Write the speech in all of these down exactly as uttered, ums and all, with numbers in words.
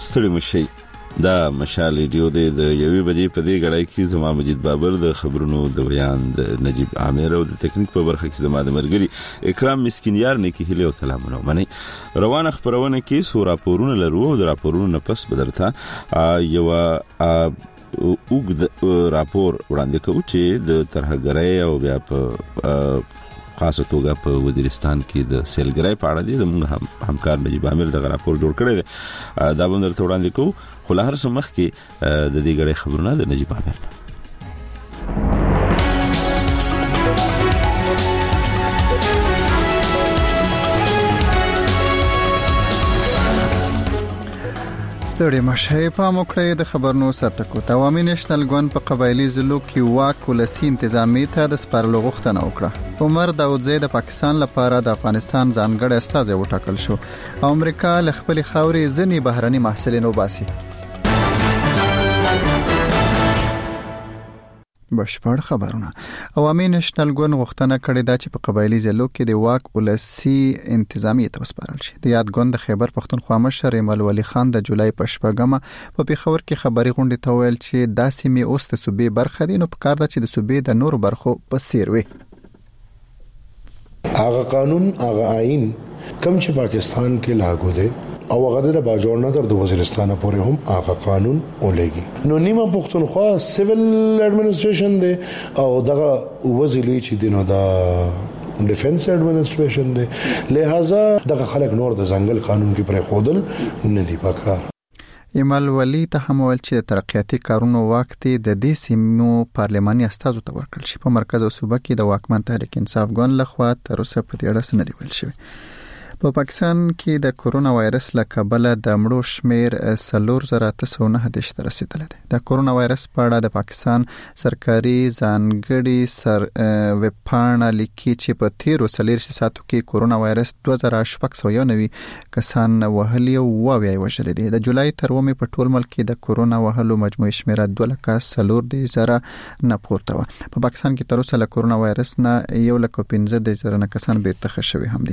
ستړي مشي دا مشال ریډیو د یوې بجې په دې غړای کې زما مجید بابر د خبرونو د بیان د نجیب عامر او د تکنیک په برخه کې زما د مرګري اکرام مسکینیار نه کې هله او سلامونه منی روانه خبرونه کې سو راپورونه لرو او د راپورونو نه پس بدرته یو اوګ راپور وړاندې کوي چې د ترهګرۍ او بیا په خاصه توګه په وزیرستان کې د سیلګرۍ په اړه د موږ هم همکار نجیب عامر د راپور جوړ کړی دی دا به درته وړاندې کوو خو له هر څه مخکې د دې غړي خبرونه د نجیب عامر ستړي مشه په موکړې د خبرونو سرټکو عوامي نېشنل ګوند په قبایلی ضلعو کې واک ولسی انتظامی ته د سپارلو غوښتنه وکړه عمر داودزی د پاکستان لپاره د افغانستان ځانګړی استازی وټاکل شو او امریکا له خپل خاورې ځنی بهرني محصلین وباسي بشپړ خبرونه عوامي نېشنل ګوند غوښتنه کړې ده چې په قبایلی ضلعو کې د واک ولسی انتظامی ته وسپارل شي د یاد ګوند د خیبر پښتونخوا مشر ایمل ولی خان د جولای په شپږمه په پیښور کې خبري غونډه ته ویل چې داسې می اوس د صوبې برخه دي نو په کار ده چې د صوبې د نورو برخو په څیر وي هغه قانون هغه آئین کم چې پاکستان کې لاګو دی او هغه د باجوړ نه تر د وزیرستان پورې هم هغه قانون ولګي نو نیمه پښتونخوا سیویل اډمنسټریشن دی او دغه وزیري چې دینو دا ډیفنس اډمنسټریشن دی لہذا دغه خلک نور د ځنګل قانون کې پر خودل نه دی پکار ایمل ولی ته هم ویل چې ترقیاتي کارونو وخت د دې سیمو پارلماني استازو ته ورکړل شي په مرکز او صوبه کې د واکمن تحریک انصاف ګوند لخوا تر اوسه په دې اړه څه نه دی ویل شوی په پاکستان کې د کورونا وایرس له کبله د مړو شمیر سلور زره تاسو نه هدش ته رسیدلی دی د کورونا وایرس په اړه د پاکستان سرکاري ځانګړي سر ویب پاڼه لیکي چې په تیرو څلور ساعتو کې کورونا وایرس دوه زره شپږ سوه یو نوي کسان وهلي او واوی وژل دي د جولای تر اومه په ټول ملک کې د کورونا وهلو مجموعي شمیر دوه لک سلور دي زره نه پورته و په پاکستان کې تر اوسه له کورونا وایرس نه یو لک پنځه دي زره نه کسان بیرته شوي هم دي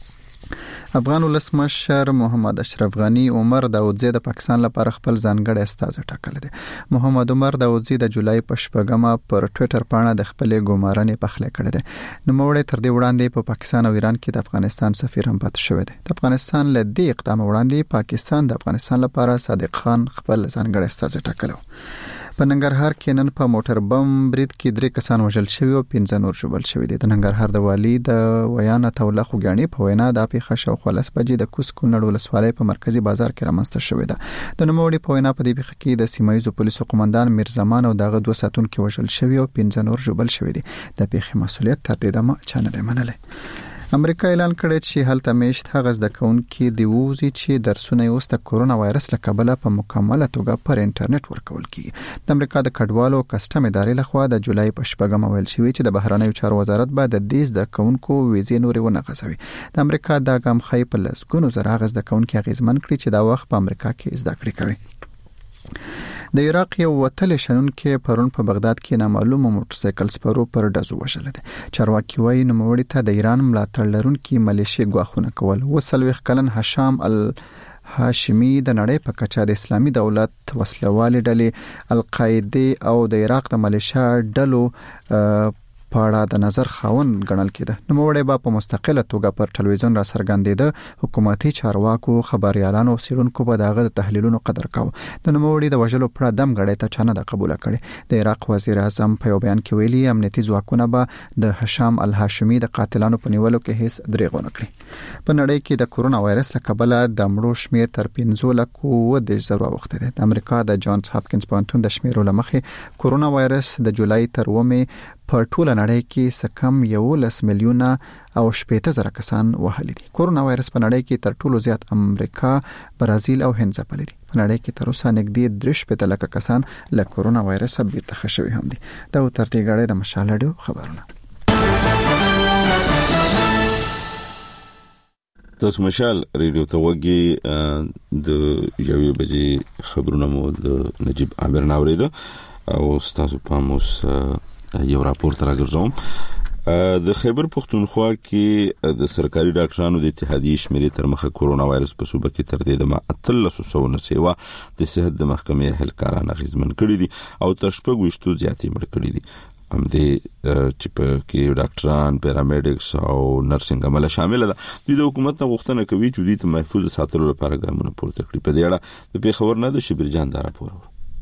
افغان ولسمشر محمد اشرف غنی عمر داودزی د پاکستان لپاره خپل ځانګړی استازی ټاکلی دی محمد عمر داودزی د جولای په شپږمه پر ټوئیټر پاڼه د خپل ګمارنې پخلی کړی دی نوموړی تر دې وړاندې په پاکستان او ایران کې د افغانستان سفیر هم پاتې شوی دی د افغانستان له دې اقدام وړاندې پاکستان د افغانستان لپاره صادق خان خپل ځانګړی استازی ټاکلی په ننګرهار کې نن په موټر بم برید کې درې کسان وژل شوي او پنځه نور ژوبل شوي دي د ننګرهار د والی د ویانا توله خوګانی په وینا د پیښه شاوخوا لس بجې د کوس کونړ ولسوالۍ په مرکزی بازار کې رامنځته شوې ده د نوموړي په وینا په دې پیښه کې د سیمایي پولیسو قومندان میرزمان او دغه دوه ساتونکو وژل شوي او پنځه نور ژوبل شوي دي د پیښې مسؤلیت تر دې دمه چانه دی منلای امریکا اعلان کړی چې هلته میشت هغه زده کوونکي دی ووزي چې درسونه اوس د کورونا وایرس له کبله په مکمله توګه پر انټرنیټ ورکول کیږي د امریکا د کډوالو کسټم ادارې لخوا د جولای په شپږمه ویل شوی چې د بهرنیو چارو وزارت به د دې زده کوونکو ویزې نورې ونه غځوي د امریکا د ګام خې په لسګونو زره هغه زده کوونکي اغیزمن کړي چې دا وخت په امریکا کې زده کړې کوي د عراق یو وتل شنونکو پرون په بغداد کې نامعلومه موټر سایکل سپرو پر ډزو وشل دي چارواکي وايي نو موري ته د ایران ملاتړ لرونکي ملیشیا غواخونه کول وسلوخ کلن هشام ال هاشمی د نړۍ په کچا د اسلامي دولت وسلوالې ډلې القاعده او د عراق د ملیشیا ډلو پاړه د نظر خاون ګڼل کېده نو موړې با په مستقله توګه پر ټلویزیون را څرګندېده حکومتي چارواکو خبريالانو سیرونکو په داغه د تحلیلونو قدر کاوه د موړې د وژلو پر دم غړې ته چانه د قبول کړي د عراق وزیر اعظم په بیان کې ویلي امنیتي ځواکونه به د هشام الهاشمی د قاتلانو په نیولو کې هیڅ دریغ ونه کړي په نړۍ کې د کورونا وایرس له کبله د مړو شمیر تر پنځه لک و د زرو وخت دی د امریکا د جانز هاپکینز پوهنتون د شمیرو لمخې کورونا وایرس د جولای تر اومه په ټوله نړۍ کې سکم یو لس میلیونه او شپږ زره کسان وهلي دي کورونا وایرس په نړۍ کې تر ټولو زیات امریکا برازیل او هند ځپلي دي په نړۍ کې تر اوسه نږدې درې شپږ لک کسان له کورونا وایرس بیرته ښه شوي هم دي دا ترتیب غړي د مشالډو خبرونه تاسو مشال ریډیو ته وګي د یوې بجې خبرونه مو د نجیب عامر ناوریده او تاسو په موس یو راپور تر راګرځوم د خیبر پختونخوا کې د سرکاري ډاکټرانو د اتحادیې شمیرې تر مخه کورونا وایرس په صوبه کې تر دې دمه اتلس سوه نه سیوا د صحت د محکمې اهلکاران اغیزمن کړي دي او تر شپږ ویشتو زیاتې مړ کړي دي. هم دې چې په کې ډاکټران، پیرامیډکس او نرسنګ عمله شامل ده. د حکومت نه غوښتنه کوي چې د محفوظ ساتلو لپاره ګامونه پورته کړي. په دې اړه د پیښور نه د شبیر جان دا راپور.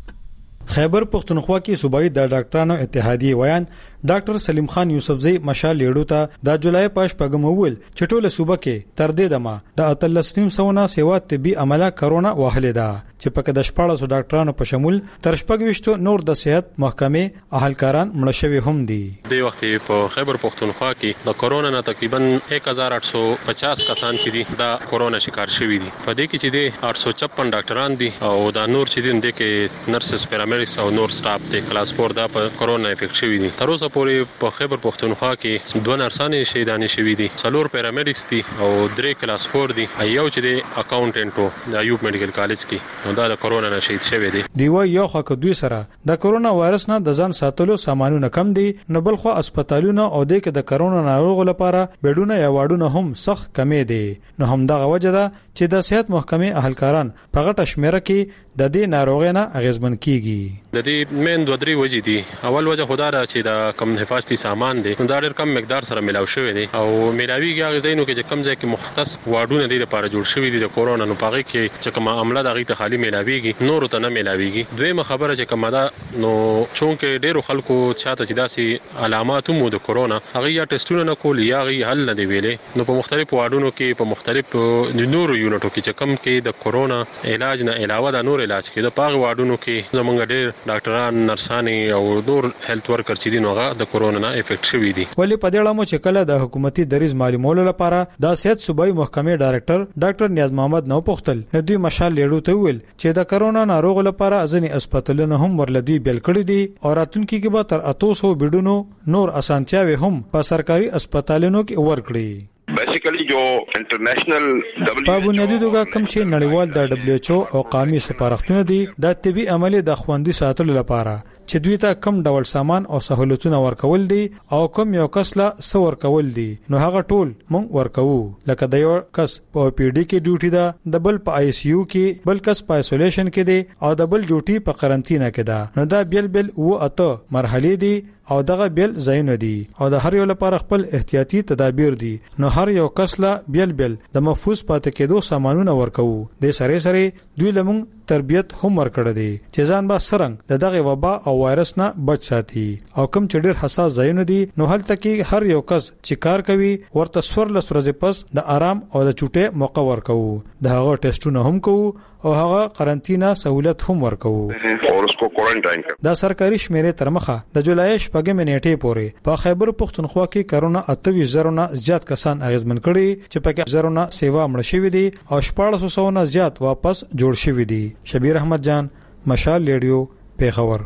خیبر پختونخوا کې صوبایي د ډاکټرانو اتحادیې ویان ډاکټر سلیم خان یوسفزئی مشال لیړو ته د جولای پاش پګم وول چې ټوله صوبه کې تر دې دمه د اتلس نیم سوه سیوا طبي عمله کرونا واهلې ده چې پکې د شپږ سوه ډاکټرانو په شمول تر شپږ ویشتو نور د صحت محکمې اهلکاران مړه شوي هم دي. د وخت په خیبر پختونخوا کې د کرونا نه تقریبا ایک هزار آठ سو پچاس کسان چې دي دا کرونا شکار شوي دي. په دې کې چې دي آठ سو چپن ډاکټران دي او دا نور چې دي د کې نرسز، پیرامیډکس او نور سټاف د کلاس فور دا په کرونا افیکټ شوي دي. تر اوسه پورې په خیبر پختونخوا کې دوه نرسانې شهیدانې شوي دي، څلور پیرامیډکس دي او درې کلاس فور دي، یو چې دی اکاونټنټ د ایوب میډیکل کالج کې دا د کرونا نه شهید شوی دی. دی وای یو خو دوی سره د کرونا وایرس نه د ځان ساتلو سامانونه کم دي، نو بل خو هسپتالونه او د کې د کرونا ناروغ لپاره بیډونه یا واډونه هم سخت کمې دي. نو هم دغه وجه ده چې د صحت محکمې اهلکاران په غټه شمیره کې د دې ناروغۍ نه اغیزمن کیږي. د دې مین دوه درې وجې دي. اول وجه خدا را چې د کم حفاظتي سامان دي دا ډېر کم مقدار سره ملاو شوی دي او ملاویږي هغه ځایونو کې چې کم ځای کې مختص واډونه دي لپاره جوړ شوی دي د کورونا نو پاغي کې چې کوم عمله دغه ته خالی ملاویږي نور ته نه ملاویږي. دویمه خبره چې کومه ده نو چونکه ډېرو خلکو چاته چې داسې علامات مو د کورونا هغه یا ټیسټونه نه کول یا هغه حل نه دی ویلې نو په مختلفو واډونو کې په مختلفو نورو یونټو کې چې کم کې د کورونا علاج نه علاوه د نور علاج کې د پاغ واډونو کې زمونږ ډېر ډاکټران، نرسانې او نور هیلث ورکر چې دي نو هغه د کورونا نه افیکټ شوي دي. ولی په دې اړه مو چې کله د حکومتي دریز معلومولو لپاره د صحت صوبایي محکمې ډایرکټر ډاکټر نیاز محمد نو پختل نو دوی مشال لیړو ته ویل چې د کرونا ناروغ لپاره ځینې هسپتالونه هم ورلدي بیل کړي دي او راتلونکي کې به تر اتو سو بیډونو نور اسانتیاوي هم په سرکاري هسپتالونو کې ورکړي. بیسیکلی جو انټرنیشنل په بنیادی توګه کوم چې نړیوال د دبليو ایچ او او قومي سپارښتنه دي د طبي عملي د خوندي ساتلو لپاره چې دوی ته کم ډول سامان او سہولتونه ورکول دي او کم یو کس لا سو ورکول دي نو هغه ټول مونږ ورکوو. لکه د یو کس په پی ډي کې ډیوټي ده، د بل په آی سی یو کې، بل کس په آیسولیشن کې دی او د بل ډیوټي په قرنطینه کې ده. نو دا بیل بیل و اته مرحله دي او دغه بیل زاینه دي او د هر یو لپاره خپل احتیاطي تدابیر دي. نو هر یو کس لا بیل بیل د محفوظ پاتې کېدو سامانونه ورکوو. د سره سره دوی لمون تربیت هم ورکړه دي چې ځان با سرنګ د دغه وبا او وایرس نه بچ ساتي او کم چې ډېر حساس ځایونه دي نو هلته کې هر یو کس چې کار کوي ورته سور لس ورځې پس د آرام او د چوټه موقع ورکوو. د هغه ټیسټونه هم کوو او هغه قرنطینه سہولت هم ورکوو اور اس کو کوارنټاین کړ. دا سرکاري شمیرې تر مخه د جولای شپږم نیټې پورې په خیبر پختونخوا کې کرونا اتویس زره نه زیات کسان اغیزمن کړي چې پکې زره نه سیوا مړ شوي دي او شپږ سوه نه زیات واپس جوړ شوي دي. شبیر احمد جان، مشال ریډیو، پیښور.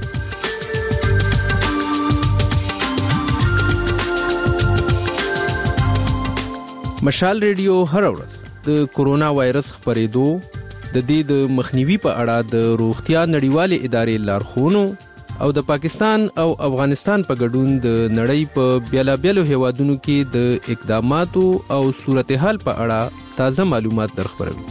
مشال ریډیو هر ورځ د کورونا وایرس خبرېدو د دې د مخنیوي په اړه د روغتیا نړیوالې ادارې لارښوونو او د پاکستان او افغانستان په ګډون د نړۍ په بیلابیلو هیوادونو کې د اقداماتو او صورتحال په اړه تازه معلومات درخبروي.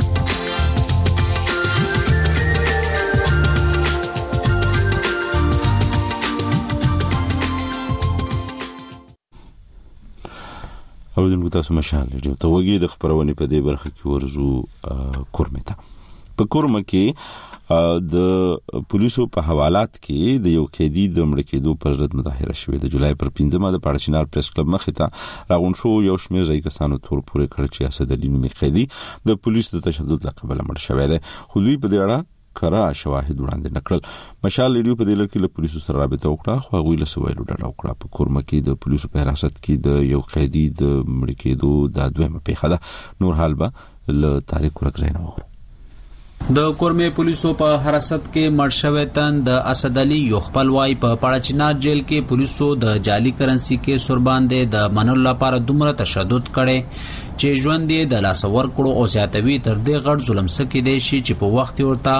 او د تاسو مشال ریډیو ته وګورئ. د خبرونې په دې برخه کې ورزو کورمه ته په کورمه کې د پولیسو په حوالات کې د یو قیدی د مړ کېدو پر ضد مظاهره شوې. د جولای پر پنځمه د پاړچینار پریس کلب مخې ته راغون شو یو شمېر ځای کسانو تور پورې کړ چې اسد علي نومي قیدی د پولیسو د تشدد له کبله مړ شوی دی. خو دوی په دې اړه کرا شواهد وړاندې نکړل. مشال ریډیو په دې لړ کې له پولیسو سره رابطه وکړه خو هغوی له سوالو ډډه وکړه. په کورمه کې د پولیسو په حراست کې د یو قیدی د مړ کېدو د دویمه پیښه ده. نور حال به له تاریخ ورک زینو. د کورمه پولیسو په حراست کې مړ شوی تن د اسد علي یو خپلوای په پاړچینار جیل کې پولیسو د جعلي کرنسي کې سور باندې د منلو لپاره دومره تشدد کړي چې ژوند یې د لاس ورکړو او زیاتوي تر دې غټ ظلم سکه دي شي چې په وخت ورته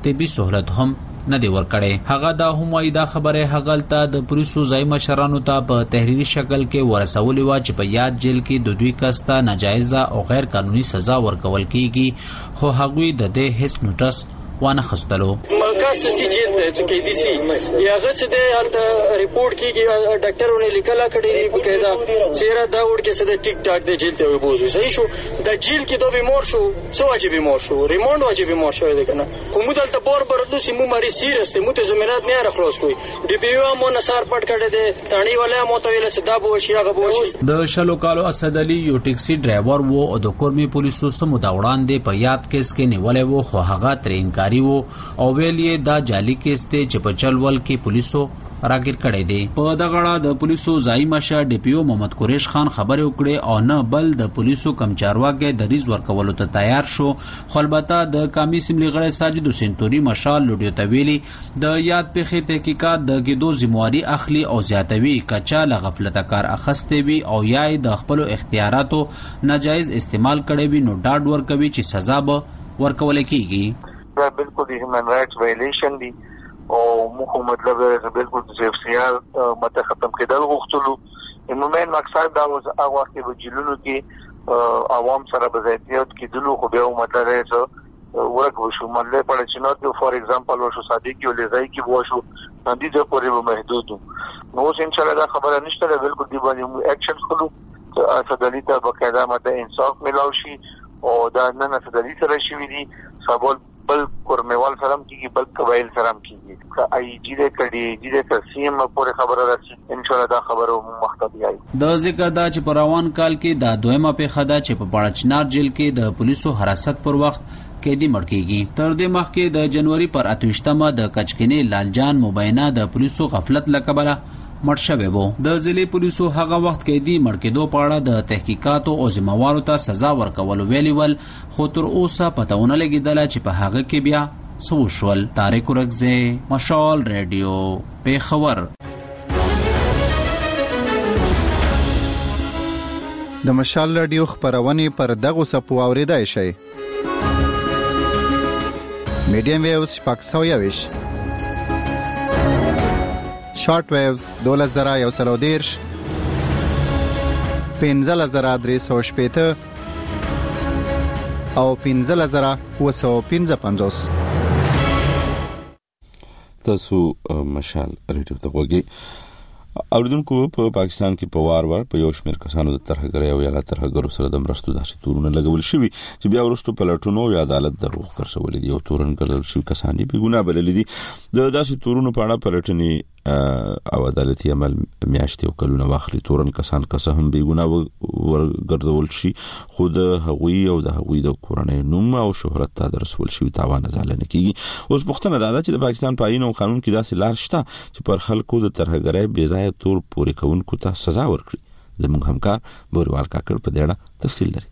طبي سہولت هم نه دی ورکړي. هغه دا هم وايي دا خبره هغه ته د پولیسو ځای مشرانو ته په تحریري شکل کې ورسولې و چې په یاد جیل کې د دوی کسته ناجایزه او غیر قانوني سزا ورکول کیږي، خو هغوی د دې هیڅ نوټس وانه خستلو. مرکز سي جیل ته چې کې دي سي یاغه چې د هلته ریپورت کیږي ډاکټرونه لیکلا کړي په کېدا چیرې دا وړ کې څه د ټیک ټاک د جیل ته وبوزو صحیح شو د جیل کې دوه بیمار شو سو واجب بیمار شو ریموند واجب بیمار شو ده کنه کوم دلته بور برلو سي مو مری سیریس ته مو ته زمينات نه راخلاص کوي ډي پی یو مو نثار پټ کړي دي تانی ولا مو ته ویل صدا بو شي هغه بو شي. د شلو کالو اسد علي یو ټیکسي ډرایور وو او د کورمي پولیسو سمو دا وړاندې په یاد کیس کې نیولې وو، خو هغه تر انکاري وو او ویلې دا جعلي کیس ته چې په چلول کې پولیسو راګیر کړی دی. په دغه اړه د پولیسو ځای مشه ډي پی او محمد قریش خان خبرې وکړې او نه بل د پولیسو کمچارواګي د ریز ورکولو ته تیار شو، خو البته د قومي اسمبلی غړی ساجد حسین توري مشال لوډیو ته ویلي د یاد پیښې تحقیقات د ګیدو ذمہواری اخلي او زیاتوي کچا له غفلت کار اخستې وي او یا د خپل اختیاراتو ناجایز استعمال کړي وي نو ډاډ ورکوي چې سزا به ورکول کیږي. دا بالکل هیومن رائټس وایلیشن دی او موږ مطلب بالکل د اف سی آر مته ختم کېدل غوښتلو. عموماً مقصد دا و هغه وخت کې وجلونو کې عوام سره بزایتیات کېدلو خو بیا مطلب راځي ورک وشو مله په چینو فور ایگزامپل وشو صادقي ولې ځای کې وشو باندې د پورې محدود نو ان شاء الله دا خبره نشته بالکل دی باندې اکشن خلو صدلی ته بقاعده مته انصاف ملاوي شي او دا نن صدلی سره شي دي سبول بل کورمیوال سلام کیږي بل قبایل سلام کیږي که ای جی دې کړي جی دې تقسیم پورې خبره راځي ان شاء الله دا خبره مخته دی. د ذکر دا چې په روان کال کې دا دویمه پیښه ده چې په پاړچنار جیل کې د پولیسو حراست پر وخت قیدی مړ کیږي. تر دې مخکې د جنوري پر اتوشتمه د کچکنی لالجان مبینه د پولیسو غفلت لکبره مړ شوی وو. د ضلع پولیسو هغه وخت قیدی مړ کېدو په اړه د تحقیقاتو او ذمہوارو ته سزا ورکول ویلي ول، خو تر اوسه پته ونه لګېدله چې په هغه کې بیا څه وشول. طارق ورکزی، مشال ریډیو، پیښور. د مشال ریډیو خبرونه پر دغه سپو اوریدای شي. میډیم ویوز شپږ سوه یویش، شارټ ویوز دولس زره یو سل او دیرش، پنځه زره درې سوه شپېته او پنځه زره اووه سوه پنځه پنځوس. تاسو مشال ریډیو ته وګورئ. اوریدونکو په پاکستان کې په وار وار په یو شمېر کسانو د ترهګرۍ او یا ترهګرو سره د مرستو داسې تورونه لګول شوي چې بیا وروسته په لټونو یا عدالت دروغ ګرځولي دي او تورن ګرځول شوي کسان یې بې ګناه بللي دي. د داسې تورونو په اړه پلټنې او عدالتي عمل میاشتې او کلونه واخلي. تورن کسان که څه هم بې ګناه ورګرځول شي خو د هغوی او د هغوی د کورنۍ نوم او شهرت ته د رسول شوي تاوان ازاله نه کیږي. اوس پوښتنه دا ده چې د پاکستان په آئین او قانون کې داسې لار شته چې پر خلکو د ترهګرۍ بې ځایه تور پورې کوونکو ته سزا ورکړي. زموږ همکار بوریوال کاکړ په دې اړه تفصیل لري.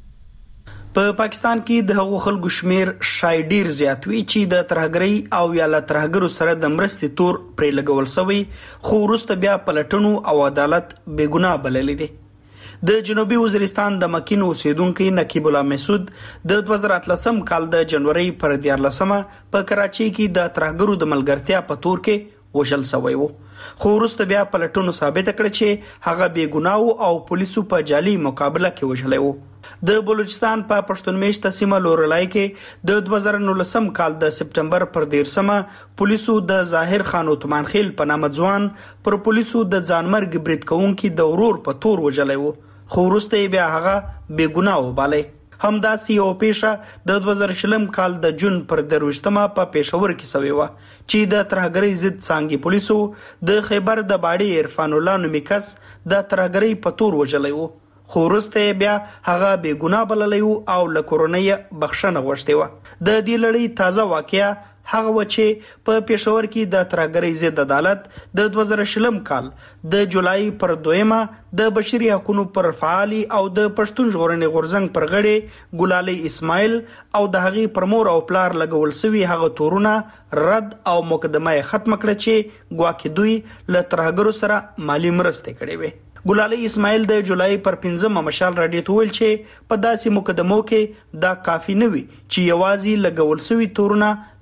په پاکستان کې د هغو خلکو شمیر شای ډیر زیات وی چې د ترهګرۍ او یا له ترهګرو سره د مرستې تور پرې لګول شوی، خو وروسته بیا پلټنو او عدالت بې ګناه بللی دی. د جنوبي وزیرستان د مکین اوسیدونکو نقیب الله مسعود د دوه زره اتلسم کال د جنوري پر دیارلسمه په کراچۍ کې د ترهګرو د ملګرتیا په تور کې وشل شوی وو، خو وروسته بیا پلټنو ثابت کړ چې هغه بې ګناه او پولیسو په جعلي مقابله کې وشلی وو. د بلوچستان په پښتون میشته سیمه لورلای کې د دوه زره نولسم کال د سپټمبر پر دیرسمه پولیسو د ظاهر خان عثمان خیل په نامه ځوان پر پولیسو د ځانمرګ برید کوونکي د ورور په تور وجلی وو، خو وروسته بیا هغه بې ګناه وبالی. همداسې یو پیښه د دوه زره شلم کال د جون پر درویشتمه په پېښور کې شوې وه چې د ترهګرۍ ضد څانګې پولیسو د خیبر د باډي عرفان الله نومي کس د ترهګرۍ په تور وژلی و، خو وروسته بیا هغه بې ګناه بللی و او له کورنۍ بخښنه غوښتې وه. د دې لړۍ تازه واقعه هغه و چې په پېښور کې د ترهګرۍ ضد عدالت د دوه زره شلم کال د جولای پر دویمه د بشري حقوقو پر فعالي او د پښتون ژغورنې غورځنګ پر غړي ګلالي اسماعیل او د هغې پر مور او پلار لګول شوي هغه تورونه رد او مقدمه یې ختم کړه چې ګواکې دوی له ترهګرو سره مالي مرستې کړې وې. ګلالي اسماعیل د جولای پر پنځمه مشال راډیو ته ویل چې په داسې مقدمو کې دا کافي نه وي چې یوازې لګول شوي تورونه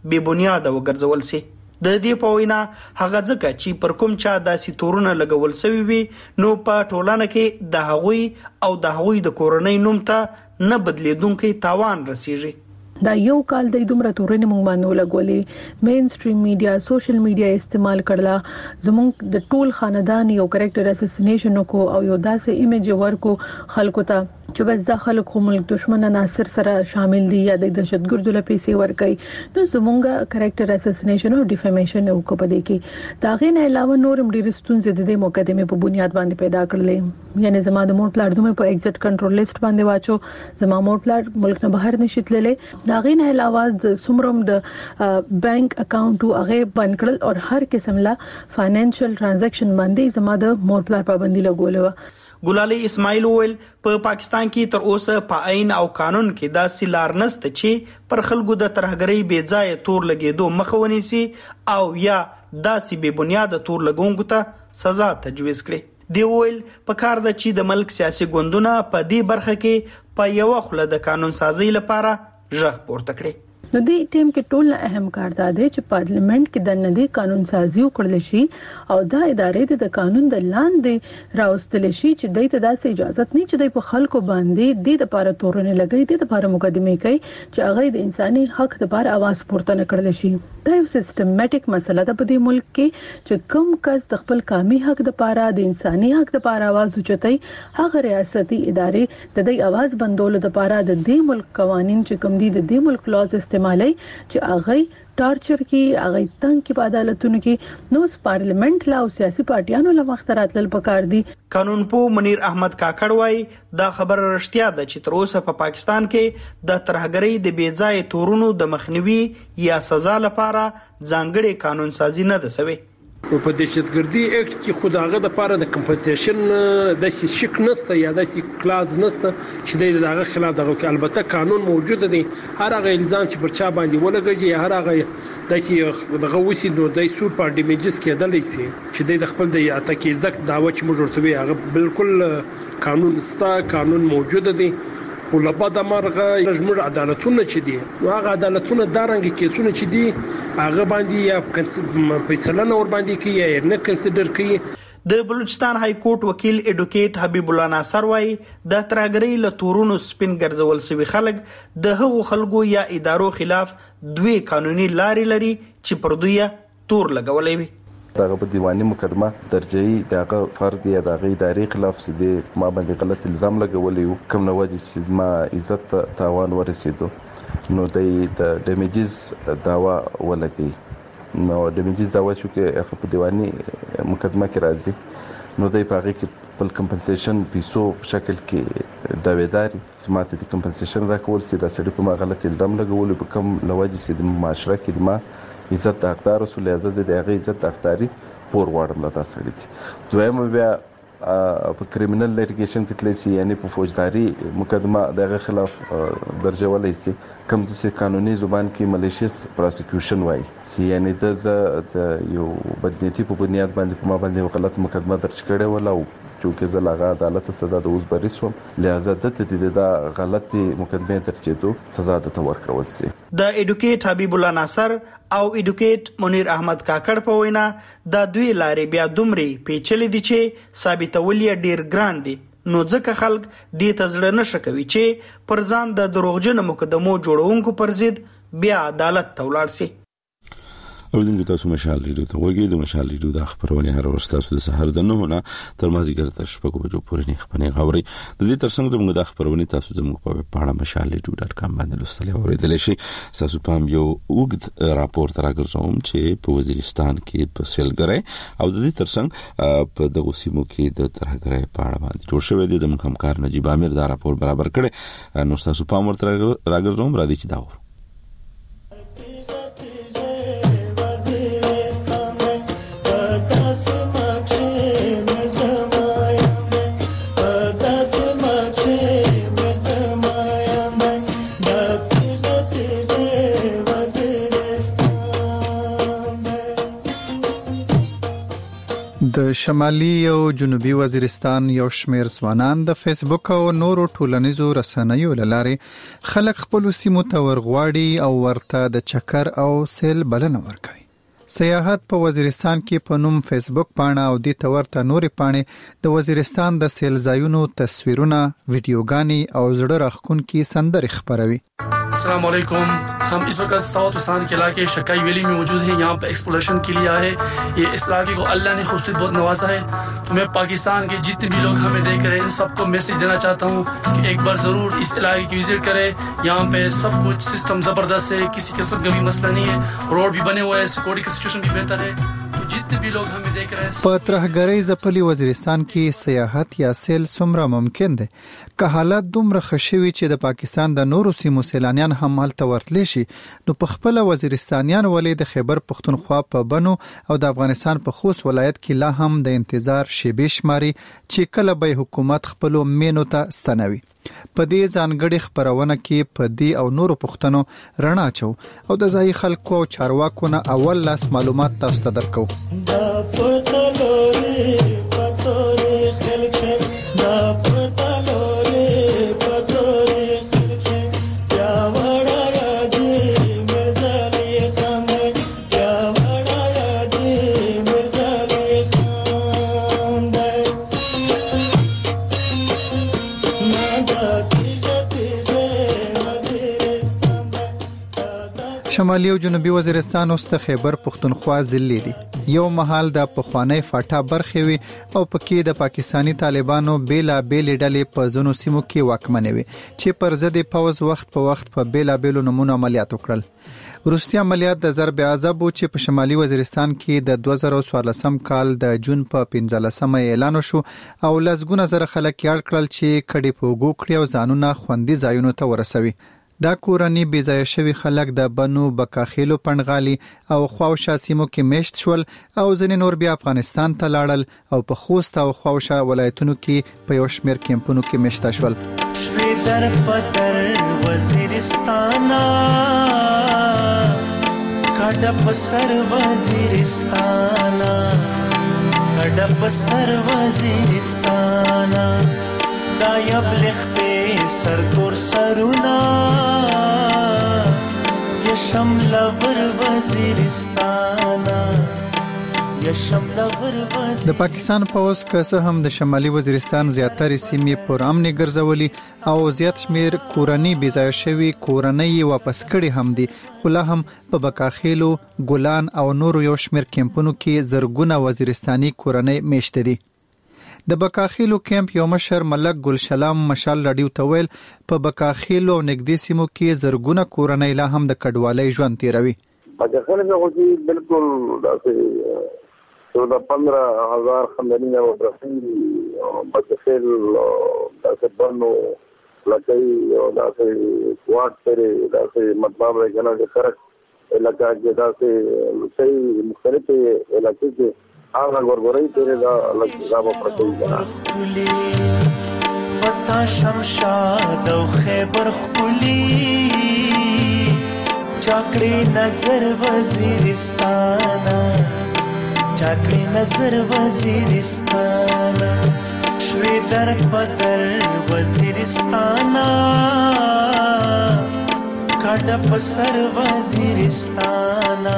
بې بنیاده وګرځول سي. د دې په وینا هغه ځکه چې پر کوم چا داسې تورونه لګول سوي وي نو په ټولنه کې د هغوی او د هغوی د کورنۍ نوم ته نه بدلیدونکي تاوان رسیږي. دا یو کال د دومره تورنې مونږ باندې ولګولې، مین سټریم میډیا سوشل میډیا استعمال کړل، زمونږ د ټول خاندان یو کریکټر اساسینیشن کو او یو داسې ایمیج ورکو خلکو ته چې بس د خلکو ملک دشمن عناصر سره شامل دي یا د دهشتګردو له پیسې ورکړي، نو زمونږ کریکټر اساسینیشن او ډیفامیشن او کو پدې کې دا غي نه علاوه نور ډېر ستونزې د دې مقدمه په بنیاد باندې پیدا کړلې. یعنی زما د مور پلاټ دومره په ایگزیټ کنټرول لیست باندې واچو، زما مور پلاټ ملک نه بهر نشیتللې، دا غي نه علاوه د سمروم د بانک اکاونټ او هغه بند کړل او هر قسم لا فاینانشل ترانزیکشن باندې زما د مور پلاټ پابندي لګولې و. ګلالي اسماعیل ویل په پاکستان کې تر اوسه په عین او قانون کې دا سیلار نست چې پر خلکو د ترهګرۍ بې ځای تور لګېدو مخه ونیسي او یا داسې بې بنیاده تور لګونکو ته سزا تجویز کړي. دی ویل په کار د چې د ملک سیاسي ګوندونه په دې برخه کې په یو خله د قانون سازي لپاره ژغ پورته کړي. نو دې ټیم کې ټول اهم کار دا دی چې پارلیمنت کې د ندي قانون سازي وکړل شي او دا ادارې د قانون د لاندې راوستل شي چې د ته داسې اجازه نه چې د خلکو باندې د لپاره تورونه لګي، د لپاره مقدمه کوي چې هغه د انساني حق لپاره आवाज پورته نه کړل شي. دا یو سیستماتیک مسله ده په دې ملک کې چې کوم کس د خپل قومي حق لپاره د انساني حق لپاره आवाज اوچتای، هغه ریاستي ادارې د دې आवाज بندولو لپاره د دې ملک قوانين چې کوم دي د دې ملک لاز استعمالي چې هغه ټارچر کې هغه تنګ کې په عدالتونو کې نو پارلیمنت لا او سیاسي پارټیانو له مخترات لل پکار دي. قانون پو منیر احمد کاکړ وای دا خبر رښتیا ده چې تر اوسه په پاکستان کې د ترهګرۍ د بې ځای تورونو د مخنیوي یا سزا لپاره ځانګړي قانون سازي نه ده سوی. په دهشتګردي اکټ کې خداغه د لپاره د کمپنسیشن د شک نسته یا د کلاز نسته چې دغه خلاف دغه البته قانون موجود دی. هر هغه الزام چې پر چا باندې ولګي هر هغه د دغه وسی نو د سود پر ډیمیجز کېدلی سي چې د خپل د اتکې زک داوا چې موږ ورته هغه بالکل قانون ستا قانون موجود دی. ولبا د مرغه زموږ عدالتونه چې دي هغه عدالتونه دارنګ کیسونه چې دي هغه باندې یا فیصله نه ور باندې کوي یا نه کنسیډر کوي. د بلوچستان های کورټ وکیل اډوکیټ حبیب الله ناصر وای د ترهګرۍ له تورونو سپین ګرځول سوي خلک د هغو خلکو یا ادارو خلاف دوی قانوني لارې لري چې پر دوی تور لګولې وي. دغه په دیواني مقدمه درجه‌ای دغه فرد یا دغه ادارې خلاف سدي ما باندې غلط الزام لګولې کوم نه وجه چې ما عزت تاوان ورسېدو نو د ډیمیجز داوا ولګي. نو ډیمیجز داوا شو کې په دیواني مقدمه کې راځي نو د پاغي کې په کمپنسیشن پیسو په شکل کې داویداري سماته د کمپنسیشن راکول سي د سړي په ما غلط الزام لګول په کوم لوجه چې د معاشره کې ما عزت د حقدار رسول اعزاز د هغه عزت حقداري پور واړم لته سړي. دویم بیا په کریمینل لیټیګیشن کې تللی سي یعنی په فوجداري مقدمه دغه خلاف درجه ولای سي کوم چې قانوني زبان کې مالیشیس پروسیکیوشن وای سي یعنی د یو بدنيتي په بنیاد باندې په ما باندې غلط مقدمه درج کړي ولا چونکه زلاغه عدالت سزا د اوس بریسوم لہذا د تدید د غلطي مقدمه درجېدو سزا د تور کول سي. د اډوکیټ حبیب الله ناصر او اډوکیټ منیر احمد کاکړ په وینا د دوی لارې بیا دومره پیچلې دي چې ثابتول یې ډیر ګران دي نو ځکه خلک دې تزړه نشه کوي چې پر ځان د دروغجن مقدمو جوړونکو پر ضد بیا عدالت ته ولاړ سي. اوردونکو تاسو مشال ریډیو ته وګورئ. د مشال ریډیو د خبرونه هر ورځ تاسو د سحر د نه نه تر مازیګر تر شپږ بجو پورې نه خبرونه غوړي. د دې ترڅنګ د موږ د خبرونه تاسو زموږ په پاڼه مشال ریډیو ډاټ کام باندې لوستلی اوریدل شي. تاسو پام یو وګد راپور تراګرځوم چې په وزیرستان کې په سیلګری او د دې ترڅنګ په دغه سیمو کې د ترهګرۍ په اړه باندې جوړ شوی دی. د موږ همکار نجیب امیر دا راپور برابر کړي. نو تاسو پام ورته راګرځوم را دي چې دا د شمالي او جنوبي وزیرستان یو شمېر ځوانان د فیسبوک او نورو ټولنیزو رسنیو له لارې خلک خپل سیمو ته ورغواړي او ورته د چکر او سیل بلنه ورکوي. سیاحت په وزیرستان کې په نوم فیسبوک پاڼه او د تورته نورې پاڼې د وزیرستان د سیل ځایونو تصویرونه، ویډیوګانې او زړه راښکونکي سندرې خپروي. अस्सलाम वालेकुम, हम इस वक्त साउथ उसान के इलाके शकाई वैली में मौजूद हैं. यहाँ पर एक्सप्लोरेशन के लिए आए हैं. ये इस इलाके को अल्लाह ने खूबसूरत बहुत नवाजा है. तो मैं पाकिस्तान के जितने भी लोग हमें देख रहे हैं सबको मैसेज देना चाहता हूँ कि एक बार ज़रूर इस इलाके की विजिट करें. यहाँ पे सब कुछ सिस्टम ज़बरदस्त है, किसी किस्म का भी मसला नहीं है. रोड भी बने हुए हैं, सिक्योरिटी का सिचुएशन भी बेहतर है. जितने भी लोग हमें देख रहे हैं په ترهګرۍ ځپلي وزیرستان کې سیاحت یا سیل څومره ممکن دی که حالات دومره ښه شوي چې د پاکستان د نورو سیمو سیلانیان هم هلته ورتلی شي نو په خپله وزیرستانیان ولې د خیبر پښتونخوا په بنو او د افغانستان په خوست ولایت کې لا هم د انتظار شیبې شماري چې کله به حکومت خپلو مینو ته ستنوي. په دې ځانګړې خپرونه کې په دې او نورو پوښتنو رڼا اچو او د ځایي خلکو او چارواکو نه اول لاس معلومات تاسو ته درکو. شمالي او جنوبي وزیرستان اوس د خیبر پښتونخوا ضلع دی. یو مهال د پخوانی فاټا برخې وي او پکې د پاکستانی طالبانو بیلا بیل ډلې په ځینو سیمو کې واکمنې وي چې پر ضد پوز وخت په وخت په بیلا بیلو نمونه عملیات وکړل. وروستي عملیات د ضرب عذاب چې په شمالي وزیرستان کې د دوه زره څوارلسم کال د جون په پنځلسمه اعلان شو او لسګونه زره خلک یې کړل چې کډې په وګو کړی او ځانونه خوندي ځایونو ته ورسوي. دا کورنی بیځای شوی خلک د بنو بکاخیلو پنډغالي او خواوشا سیمو کې میشت شول او ځینې نور بیا افغانستان ته لاړل او په خوست او خواوشا ولایتونو کې په یو شمېر کیمپونو کې میشته شول. شوی در پتر وزیرستانا کډه په سر وزیرستانا کډه په سر وزیرستانا دا یبلغ په سر تور سرونا یا شمل ور وزیرستانا یا شمل ور وزیرستانا. د پاکستان پوز که هم د شمالي وزیرستان زیاتره سیمې پر امن ګرځولي او زیات شمیر کورنۍ بیځای شوی کورنۍ واپس کړي هم دي خو لا هم په بکاخیلو، ګلان او نورو یو شمیر کیمپونو کې زرګونه وزیرستاني کورنۍ میشته دي. د بکاخیلو کیمپ یو مشر ملک ګلشلام مشال رادیو ته ویل په بکاخیلو نږدې سیمو کې زرګونه کورنۍ لا هم د کډوالۍ ژوند تیروي. بکاخیل میں ہوتی بالکل داسې چودہ پندرہ ہزار خاندانونه ورسي بکاخیل داسې بنو لکۍ او داسې کوارټ پرې داسې مطلب ہے کنه چې فرق علاقہ کې داسې صحیح مختلف علاقې کې آغا گرگوری تیرے دا لگا با پرکوی جنا پتا شمشاد و خیبر خکولی چاکڑی نظر وزیرستانا چاکڑی نظر وزیرستانا شوی در پتر وزیرستانا کڑا پسر وزیرستانا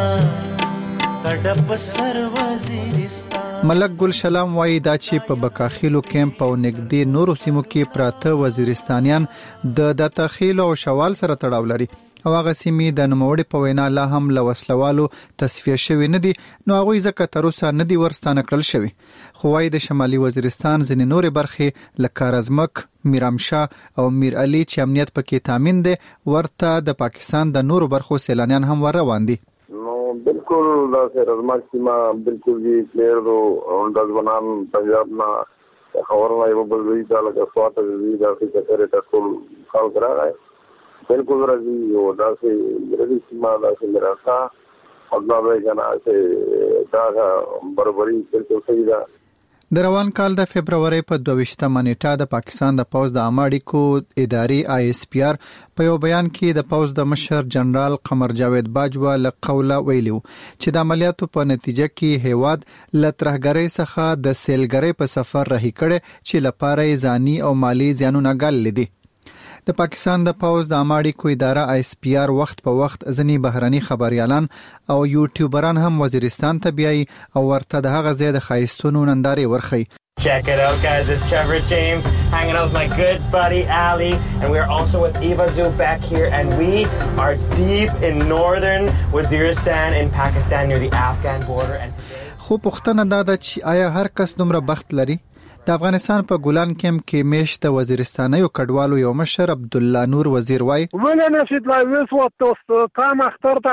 ملک ګل شلام وایي دا چې په بکاخیلو کیمپ او نږدې نورو سیمو کې پراته وزیرستانیان د داتخیلو او شوال سره تړاو لري او هغه سیمې د نوموړي په وینا لا هم له وسلوالو تصفیه شوي نه دي نو هغوی ځکه تر اوسه نه دي ورستانه کړل شوي. خو وایي د شمالي وزیرستان ځینې نورې برخې لکه رزمک، میرامشاه او میر علي چې امنیت پکې تامین دی ورته د پاکستان د نورو برخو سیلانیان هم ور روان دي. بالکل داسې رزمک سیمه بالکل جی پلیر دو د ځوانان پنجاب نه خبرونه یو بل وی دا لکه سوات دی داسې چکرې ټول خلک راغی بالکل راځي او داسې رضی سیمه داسې مراسا مطلب ہے جنا سے دا برابری بالکل صحیح ده. د روان کال د فبرवरी په دوه نیټه د پاکستان د پوز د عامه اړیکو ادارې آی اس پی آر په یو بیان کې د پوز د مشر جنرال قمر جاوید باجوا له قوله ویلو چې د عملیاتو په نتیجه کې هیواد له ترهګرۍ څخه د سیلګرۍ په سفر رهي کړي چې لپاره ځاني او مالی زیانونه ګالل دي. د پاکستان د پوز د عامه اړیکو اداره آی اس پی آر وخت په وخت ځنی بهرني خبريالان او یوټیوبران هم وزیرستان ته بیاي او ورته د هغه ځای د خایستونو ننداري ورخي. Check it out, guys. It's Trevor James hanging out with my good buddy Ali, and we are also with Eva Zoo back here, and we are deep in northern Waziristan in Pakistan near the Afghan border. And today, خو پښتنه دا ده چې آیا هر کس دومره بخت لري؟ د افغانستان په ګولان کېم کې میشت د وزیرستانیو کډوالو یو مشر عبد الله نور وزیر وای ولې نشید لا وس وته تام اخترته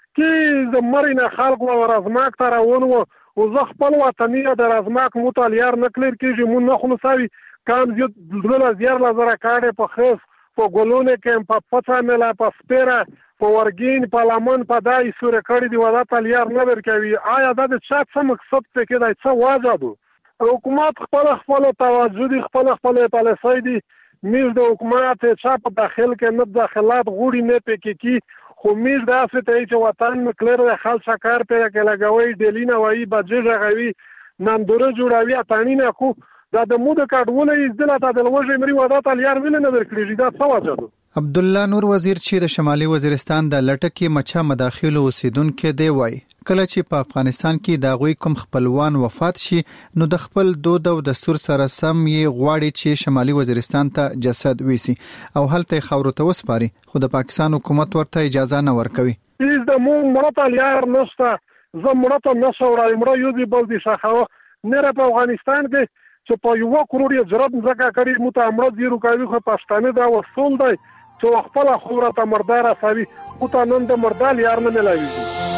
کې زمرینه خلق و رزماک تر ونه او زه خپل وطني د رزماک مطالعه نه کلیر کېږي مون نه خلصوي کام زیات دله زیار لزر کاړه په خص په ګولونه کې په پڅا ملا په سپیره په ورګین په لمن په دای سورې کړي دی ودا تلیار نه ورکوي آیا دا د څه څه مقصد ته کې دا څه واجب حکومت خپل خپل توجه خپل خپل پالیسۍ دي میز د حکومت چې په داخل کې نه داخلات غوړي نه پکې کی خو میز د افته چې وطن مکلر د خلک کار په کې لګوي ډیلینا وایي بجې غوي نندوره جوړوي اتانینه کو دا د مو د کډولې ځله ته د لوژې مری ودا تلیار ویل نه ورکړي دا څه واجب عبد الله نور وزیر چې د شمالي وزیرستان د لټکی مچا مداخلو اوسیدونکو دی وای کله چې په افغانستان کې دا غوي کوم خپلوان وفات شي نو د خپل دود او دستور سره سم یې غواړي چې شمالي وزیرستان ته جسد ویسي او هلته خاورو ته وسپاري خو د پاکستان حکومت ورته اجازه نه ورکوي هیڅ د مو مرته لیار نشته زه مرته نشورای مړ یو دی بل دي شخه نه په افغانستان کې چې په یو کروڑ یې ضرب زکه کړی مو ته امر زیرو کوي خو پښتانه دا وصول دی چې خپل خوره ته مردار اسوي او ته نن د مردال یار نه ملایوي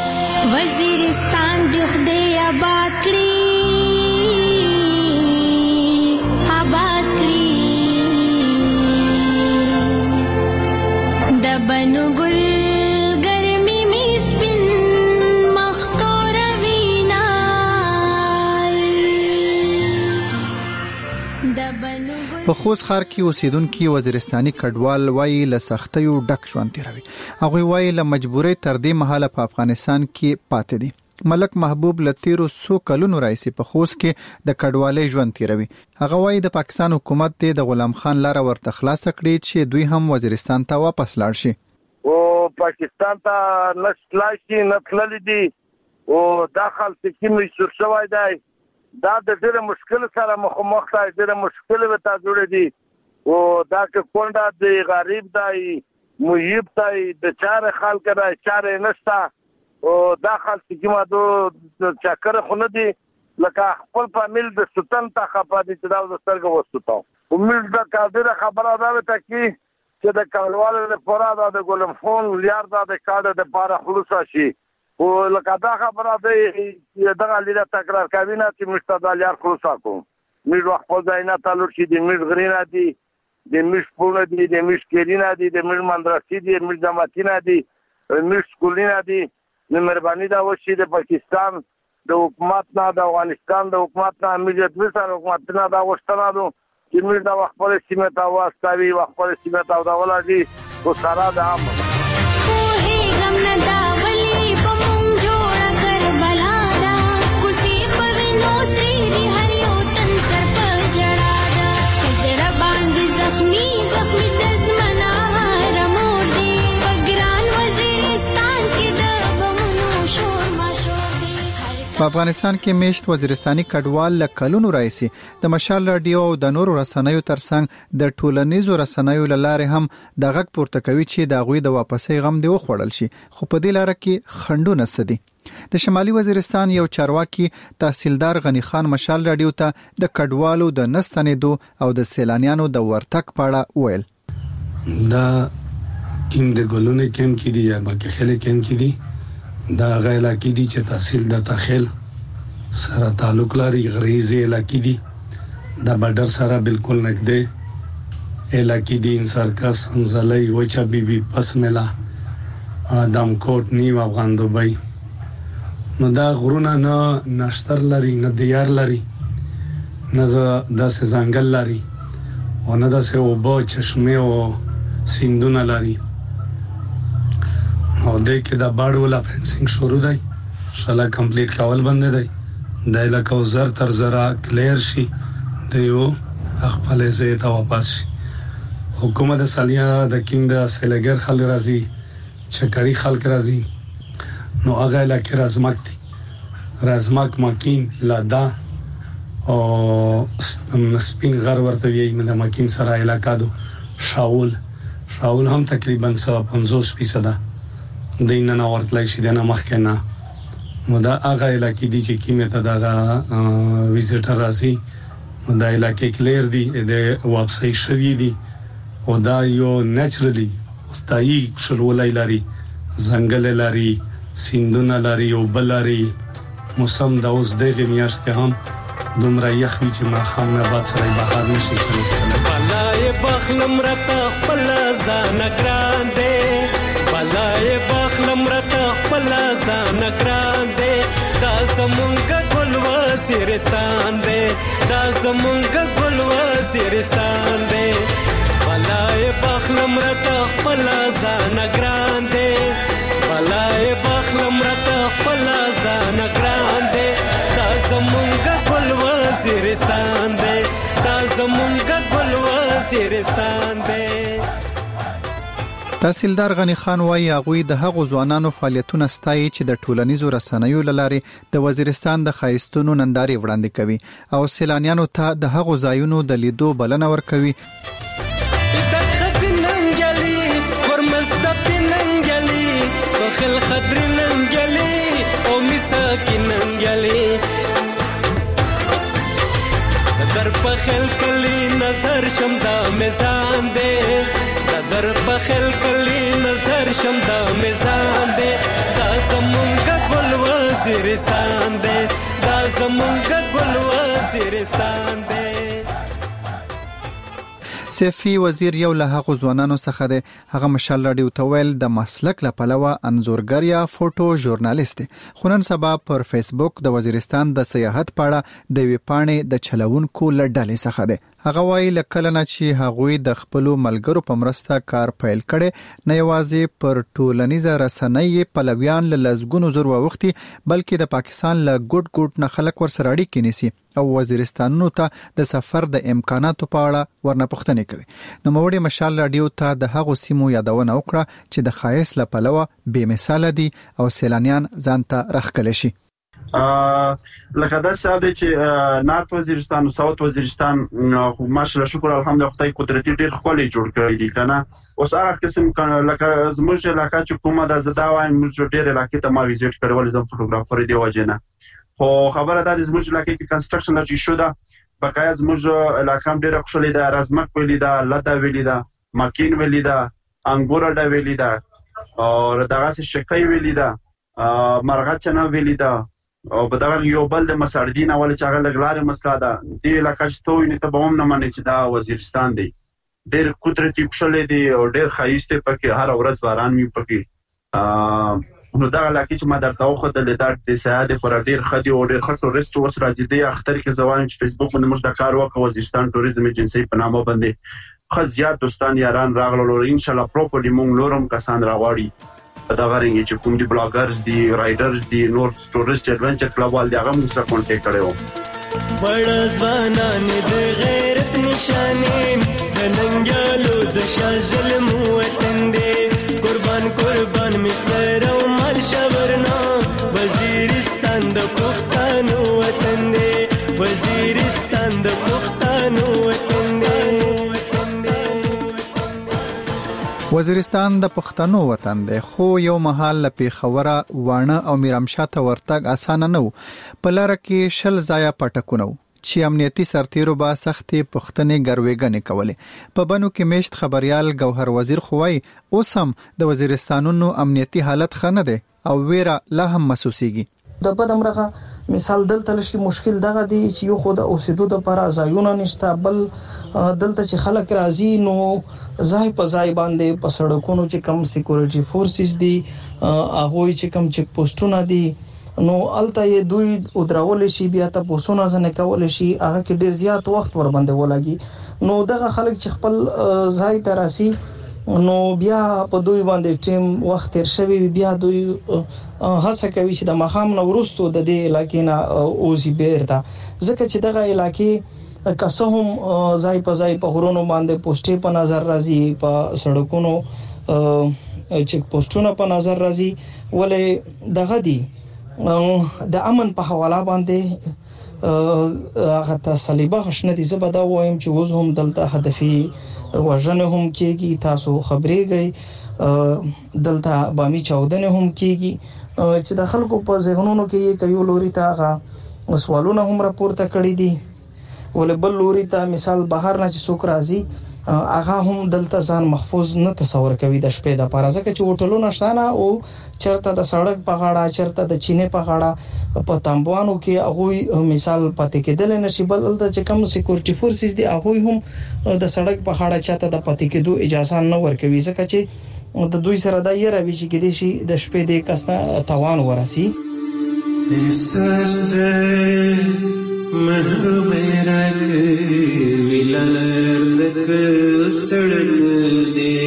وزیرستان د خدای آباد کړی آباد کړی د بنو ګل ګرمي می سپین مختور وینا د بنو په خوست ښار کې اوسیدونکو وزیرستاني کډوال وایي له سختیو ډک ژوند تیروي هغه وایي له مجبورۍ تر دې مهاله په افغانستان کې پاتې دي ملک محبوب لتیرو سو کلونو راځي په خوست کې د کډوالۍ ژوند تیروي هغه وایي د پاکستان حکومت د غلام خان لاره ورته خلاص کړي چې دوی هم وزیرستان ته واپس لاړ شي او پاکستان ته نشلاشي نتللی دي او داخل سکیم شو شوی دی دا د ډېر مشکل سره مخامخ دی ډېر مشکل وتا جوړ دي او دا که کونډه دی غریب دی محیب دی د چار خلک را چار نشتا او داخل سکیما دو چکر خونه دي لکه خپل فامیل د سلطان ته خپه دي چې دا د سترګو وستو امید دا کاذره خبره دا وته کی چې د کډوالو لپاره دا د ګولم فون لیار دا د کاډه د پاره خلوص شي او لکه دا خبره ده دغه لیده تکرار کوي نه چې مستدل یار خلاص کو میر وخت په ځای نه تعلق شي د میر غرینا دي د میر پونه دي د میر کلینا دي د میر مدرسې دي د میر جماعتینا دي د میر سکولینا دي نو مهرباني دا وشي د پاکستان د حکومت نه د افغانستان د حکومت نه امنیت وسره حکومت نه دا وشتنه دو چې میر دا وخت په سیمه تا واستوي وخت په سیمه تا دا ولادي او سره د عام په افغانستان کې میشت وزیرستاني کډوال له کلونو راځي د مشال رادیو او د نورو رسنیو ترڅنګ د ټولنیزو رسنیو لاره هم د غږ پورته کوي چې د غوي د واپسې غم دی وخوړل شي خو په دې لاره کې خندونه سدي د شمالي وزیرستان یو چارواکي تحصیلدار غنی خان مشال رادیو ته د کډوالو د نستنېدو او د سیلانیانو د ورتک پاړه ویل دا کیم د ګلونه کیم کې دی یا باقي خلک کیم کې دی دا غیلا کې دي چې تحصیل د تخیل سره تعلق لري غریزي علاقې دي دا بډر سره بالکل نږدې علاقې دي انسرکس انزلای وچا بي بي پس ملا ادم کوټ نیو افغان دوبۍ نو دا غرونه نه نشتر لري نه دیار لري نه داسې ځنګل لري او نه داسې اوبه چشمه او سیندونه لري. او د کې د باډولا فنسینګ شروع دی شاله کمپلیټ کول باندې دی د علاقو زر تر زرا کلیر شي د یو خپل ځای ته واپس شي. حکومت سالیا د کینګ د سیلګر خلک راځي چکري خلک راځي نو هغه علاقې رازمک دي رازمک ماکین لادا او سپین غر ورته ویي د ماکین سره علاقہ دو شاول شاول هم تقریبا پنځوس فیصد دینه نه ورتلای شي دنه مخکې نه نو دا هغه علاقې دي چې کیمه ته دا ویزټر راځي دا علاقې کلیر دي د واپسې شوی دي او دا یو نېچرلی استای شلولای لري ځنګل لري سیندونه لري او بلاري موسم د اوس دغه میاشت کې هم دومره یخ وی چې ما خام نه باد سره بهر نشي چلستل بلای بخلم رته خپل ځان ګران دي بلای بخلم رته خپل ځان ګران دي دا زمونږ ګل وزیرستان دي دا زمونږ ګل وزیرستان دي بلای بخلم رته خپل ځان ګران دي بلای بخلم رته خپل ځان ګران دي دا زمونږ ګل وزیرستان دي دا زمونږ ګل وزیرستان دي. تحصیلدار غنی خان وايي هغه د هغو ځوانانو فعالیتونه ستایي چې د ټولنیزو رسنیو لارې د وزیرستان د خایستونو ننداري وړاندې کوي او سیلانیانو ته د هغو ځایونو د لیدو بلنه ورکوي. الخضر ننجلي او مساكن ننجلي در پخل کلی نظر شم دا میزان دے در پخل کلی نظر شم دا میزان دے دا زمونگا گل وزیرستان دے دا زمونگا گل وزیرستان دے. سیفی وزیر یو له هغو ځوانانو څخه دی. هغه مشال راډیو ته ویل د مسلک له پلوه انځورګر یا فوټو ژورنالیست دی. خو نن سبا پر فیسبوک د وزیرستان د سیاحت په اړه د یوې پاڼې د چلوونکو له ډلې څخه دی. هغه وایي له کله نه چې هغوی د خپلو ملګرو په مرسته کار پیل کړي نه یوازې پر ټولنیزه رسنۍ پلویان له لسګونو زر واوښتي بلکې د پاکستان له ګوټ ګوټ نه خلک ورسره اړیکې نیسي او وزیرستانونو ته د سفر د امکاناتو په اړه ورنه پوښتنې کوي. نوموړي مشال راډیو ته د هغو سیمو یادونه وکړه چې د ښایست له پلوه بې مثاله دي او سیلانیان ځان ته راښکلی شي. لکه دا صاحب چې نارت وزیرستان او ساوت وزیرستان خو ماشاءالله شکر الحمدلله خدای قدرتي ډیر ښکلي جوړ کړی دي کنه. اوس هغه قسم لکه زموږ علاقه چې کومه د زدا وایم موږ ډیر علاقې ته ما ویزیټ کړول زم فوټوګرافر دی وجنه خو خبره ده زموږ علاقې کې کنستراکشن لږ شو ده بقایا زموږ علاقه ډیر ښکلي ده رازمک ویلی ده لدا ویلی ده ماکین ویلی ده انګور دا ویلی ده او دغه څه شکای ویلی ده مرغچنه ویلی ده او په دغه یو بل د مساردین اول چې هغه لګلارې مسله ده دی علاقه چې ته وینې ته به هم نه منې چې دا وزیرستان دی ډېر قدرتي ښکلی دی او ډېر ښایست دی پکې هره ورځ باران وي پکې نو دغه علاقې چې ما درته وښودلې دا د سیاحت دپاره ډېر ښه دي او ډېر ښه ټورست اوس راځي دی اختر کې زه وایم چې فیسبوک باندې موږ دا کار وکړو وزیرستان ټوریزم ایجنسۍ په نامه باندې ښه زیات دوستان یاران راغلل او انشاءالله پروپرلی موږ نور هم کسان راغواړي دا غرینګ چې کوم دي بلاګرز دي رایډرز دي نور ټورست ایڈونچر کلب وال دي هغه موږ سره کانټیکټ کړو. بڑ ځوانان د غیرت نشانې د ننګیالو د شاه ظلم وطن دی قربان قربان می سر او مال شورنا وزیرستان د پښتنو وطن دی وزیرستان د پښتنو وطن دی. وزیرستان د پښتنو وطن دی خو یو مهال له پیښوره وانه او میرامشاه ته ورتګ اسانه نه و. په لاره کې شل ځایه پټکونه و چې امنیتي سرتیرو به سختې پوښتنې ګروېږنې کولې. په بنو کې میشت خبریال ګوهر وزیر خو وایي اوس هم د وزیرستانونو امنیتي حالت ښه نه دی او ویره لا هم محسوسېږي. د بدمرغه مثال دلته لشي مشکل دغه دی چې یو خو د اوسېدو د پر ځایونه نشته بل دلته چې خلک راځي نو ځای په ځای باندې په سړکونو چې کم سکیورټي فورسز دي هغه چې کم چک پوسټونه دي نو الته یې دوی او درول شي بیا ته پوسونه ځنه کول شي هغه کې ډیر زیات وخت ور باندې ولګي نو دغه خلک چې خپل ځای تراسي نو بیا په دوی باندې ټیم وخت تر شوی بیا دوی هڅه کوي چې د مخام نو ورستو د دې علاقې نه اوزي بیرته ځکه چې دغه علاقې کسهم ځای په ځای په غرونو باندې پوسټې په نظر راځي په سړکونو چیک پوسټونه په نظر راځي ولې دغه دي د امن په حواله باندې هغه تسلیبه خشنه دي زبدا وایم چې اوس هم دلته هدفي وژنه هم کېږي تاسو خبرېږئ دلته بامي چاودنه هم کېږي چې د خلکو په ذهنونو کې یو لوري ته هغه سوالونه هم راپورته کړي دي ولې بل لوري ته مثال بهر نه چې څوک راځي هغه هم دلته ځان محفوظ نه تصور کوي د شپې د پاره ځکه چې هوټلونه شتانه او چرته د سړک په غاړه چرته د چینه په غاړه په تامبوانو کې هغه مثال پاتې کېدل نشي بل د چې کوم سکیورټي فورسز دي هغه هم د سړک په غاړه چاته د پاتې کېدو اجازه نه ورکوي ځکه چې د دوی سره د یره وی چې کېدې شي د شپې د کستا توان ورسي احساس دې محروم راک ویلر دک سړک دې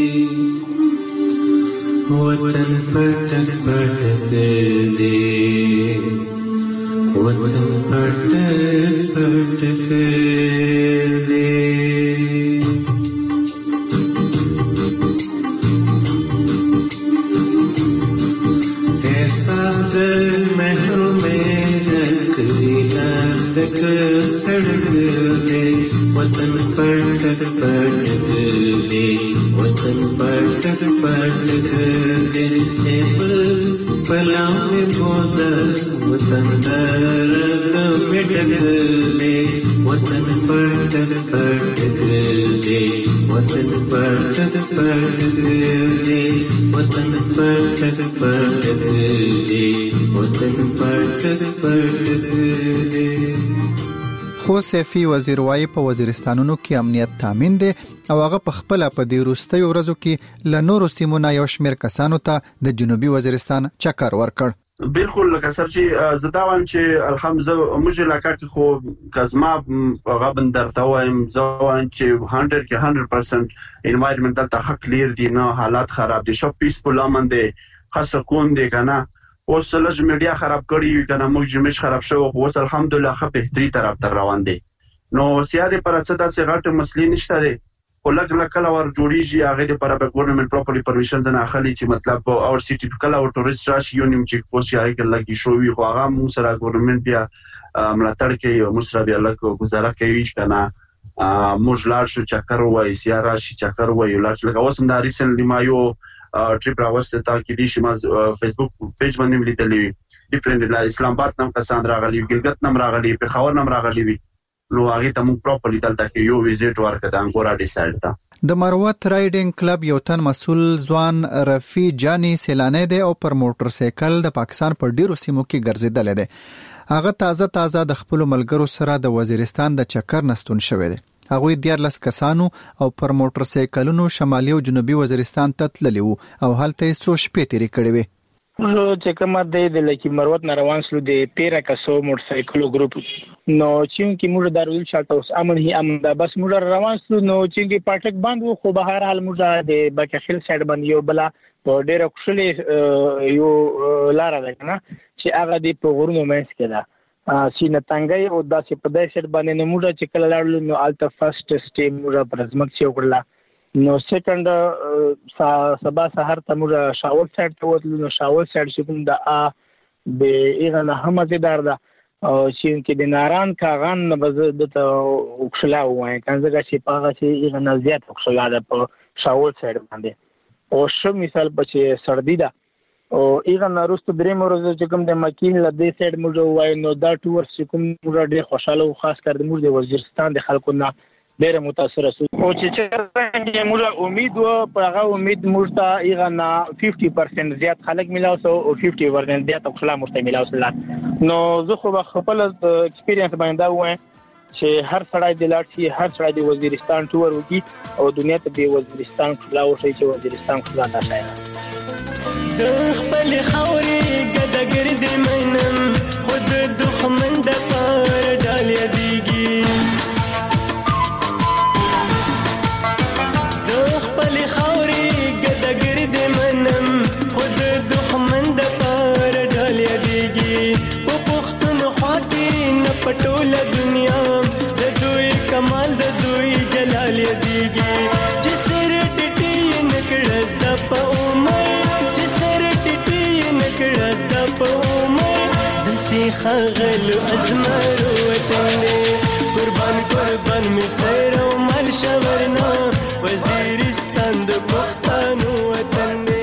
وطن پټک پټک دې وطن پټک پټک دې احساس دې محروم راک ویلر دک سړک دې وطن پټک پټک دې وطن پټک پټک دې پلاو می بوزا وطن در مټک دې وطن پټک پټک دې وطن پټک پټک دې وطن پټک پټک دې وطن پټک پټک دې خو سیفي وزیر وايي په وزیرستانونو کې امنیت تامین دي او هغه په خپل په دې وروستي ورځو کې ل نورو سیمونو یو شمېر کسانو ته د جنوبي وزیرستان چکر ورکړ بالکل لکه سر چې زداوان چې الحمدلله موږ علاقہ کې خو کزما غبن درته وایم ځوان چې صد کې صد پرسنټ انوایرنمنټل ته حق لري دي نه حالات خراب دي شو پیسفل امن دي خاصه کون دي کنه اوس لږ میډیا خراب کړی کنه موږ جمعش خراب شو اوس الحمدلله خه بهتري طرف تر روان دي نو سیاده پر څه داسې غټ مسلې نشته دي ولګ لکه اور جوړیږي هغه د پر ګورنمنت پراپرلی پرمیشنز نه اخلي چې مطلب اور سیټي ټیپیکل اور ټوریست راشي یونیم چیک پوسټ یې کې لګي شو وی خو هغه مو سره ګورنمنت بیا ملاتړ کوي او مو سره بیا لکه گزاره کوي کنه موږ لاړ شو چکر وای سیاره شي چکر وای لاړ لکه اوس هم د ریسنټلی ما یو ټریپ راوسته تا کې دي چې ما فیسبوک پیج باندې لیدلې وي ډیفرنٹ اسلام آباد نام کسان راغلي ګلګت نام راغلي په خاور نام راغلي وي نو هغه ته موږ پراپرلی دلته کې یو ویزټ ورکړه د انګورا ډیسایډ تا د مروت رایډینګ کلب یو تن مسول ځوان رفی جانی سیلانه دی او پر موټر سایکل د پاکستان پر ډیرو سیمو کې ګرځیدل دی هغه تازه تازه د خپل ملګرو سره د وزیرستان د چکر نستون شوی دی هغه دیارلس کسانو او پر موټر سایکلونو شمالي او جنوبي وزیرستان ته تللی وو او هلته څو شپې تیرې کړې وې چې کومه د لکه مروت نه روان سلو د پیرا کسو موټر سایکلو ګروپ نو چې موږ دارول شاته اوس امن هي امن دا بس موږ روان سلو نو چې پټک باندې خو بهر حال موږ د بکخیل سایډ باندې یو بلا په ډېر خوشلې یو لار ده کنه چې هغه د پروګرامو مېس کړه سینه تنګي او داسې په دې سیټ باندې نو موږ چې کله لاړو نو الته فرست سټیم موږ پرزمک چې وکړه نو سیکنډ سبا سحر ته موږ شاول سایډ ته وتلو نو شاول سایډ چې کوم د ا د ایغه هم مزیدار ده او چې د ناران کاغان نه بز د وکشلا وای کنځه چې پاغه چې ایغه نه زیات وکشلا ده په شاول سایډ باندې او شو مثال په سردی ده او ایغه نارسته درې مرزه چې کوم د مکین له دې سایډ موږ وای نو دا ټور چې کوم موږ ډېر خوشاله او خاص کر د موږ د وزیرستان د خلکو نه ډېر متاثر شو او چې څنګه موږ امید و پر هغه امید موږ ته ایغه نه پنځه پرسنټ زیات خلک ملاو سو او پنځه پرسنټ زیات خپل مستعمل اوسل نو زه خو خپل ایکسپیرینس باندې وایم چې هر سړی د لاټي هر سړی د وزیرستان ټور وکي او دنیا ته د وزیرستان خلا او شي چې وزیرستان خلا نه شي د خپل خوري ګدګرد منم خود دښمن د پار ډال یادېږي د خپل خاورې ګدګرد منم خود دښمن د پار ډال یادېږي په پښتونخوا کې نه پټوله دنیا د دوی کمال د دوی جلال یادېږي چې سر ټټې نه کړه زده په عمر چې سر ټټې نه کړه زده په عمر داسې ښاغلو ازمرو وطن دی قربان قربان مې سر او مال شورنا وزیرستان د پښتنو وطن دی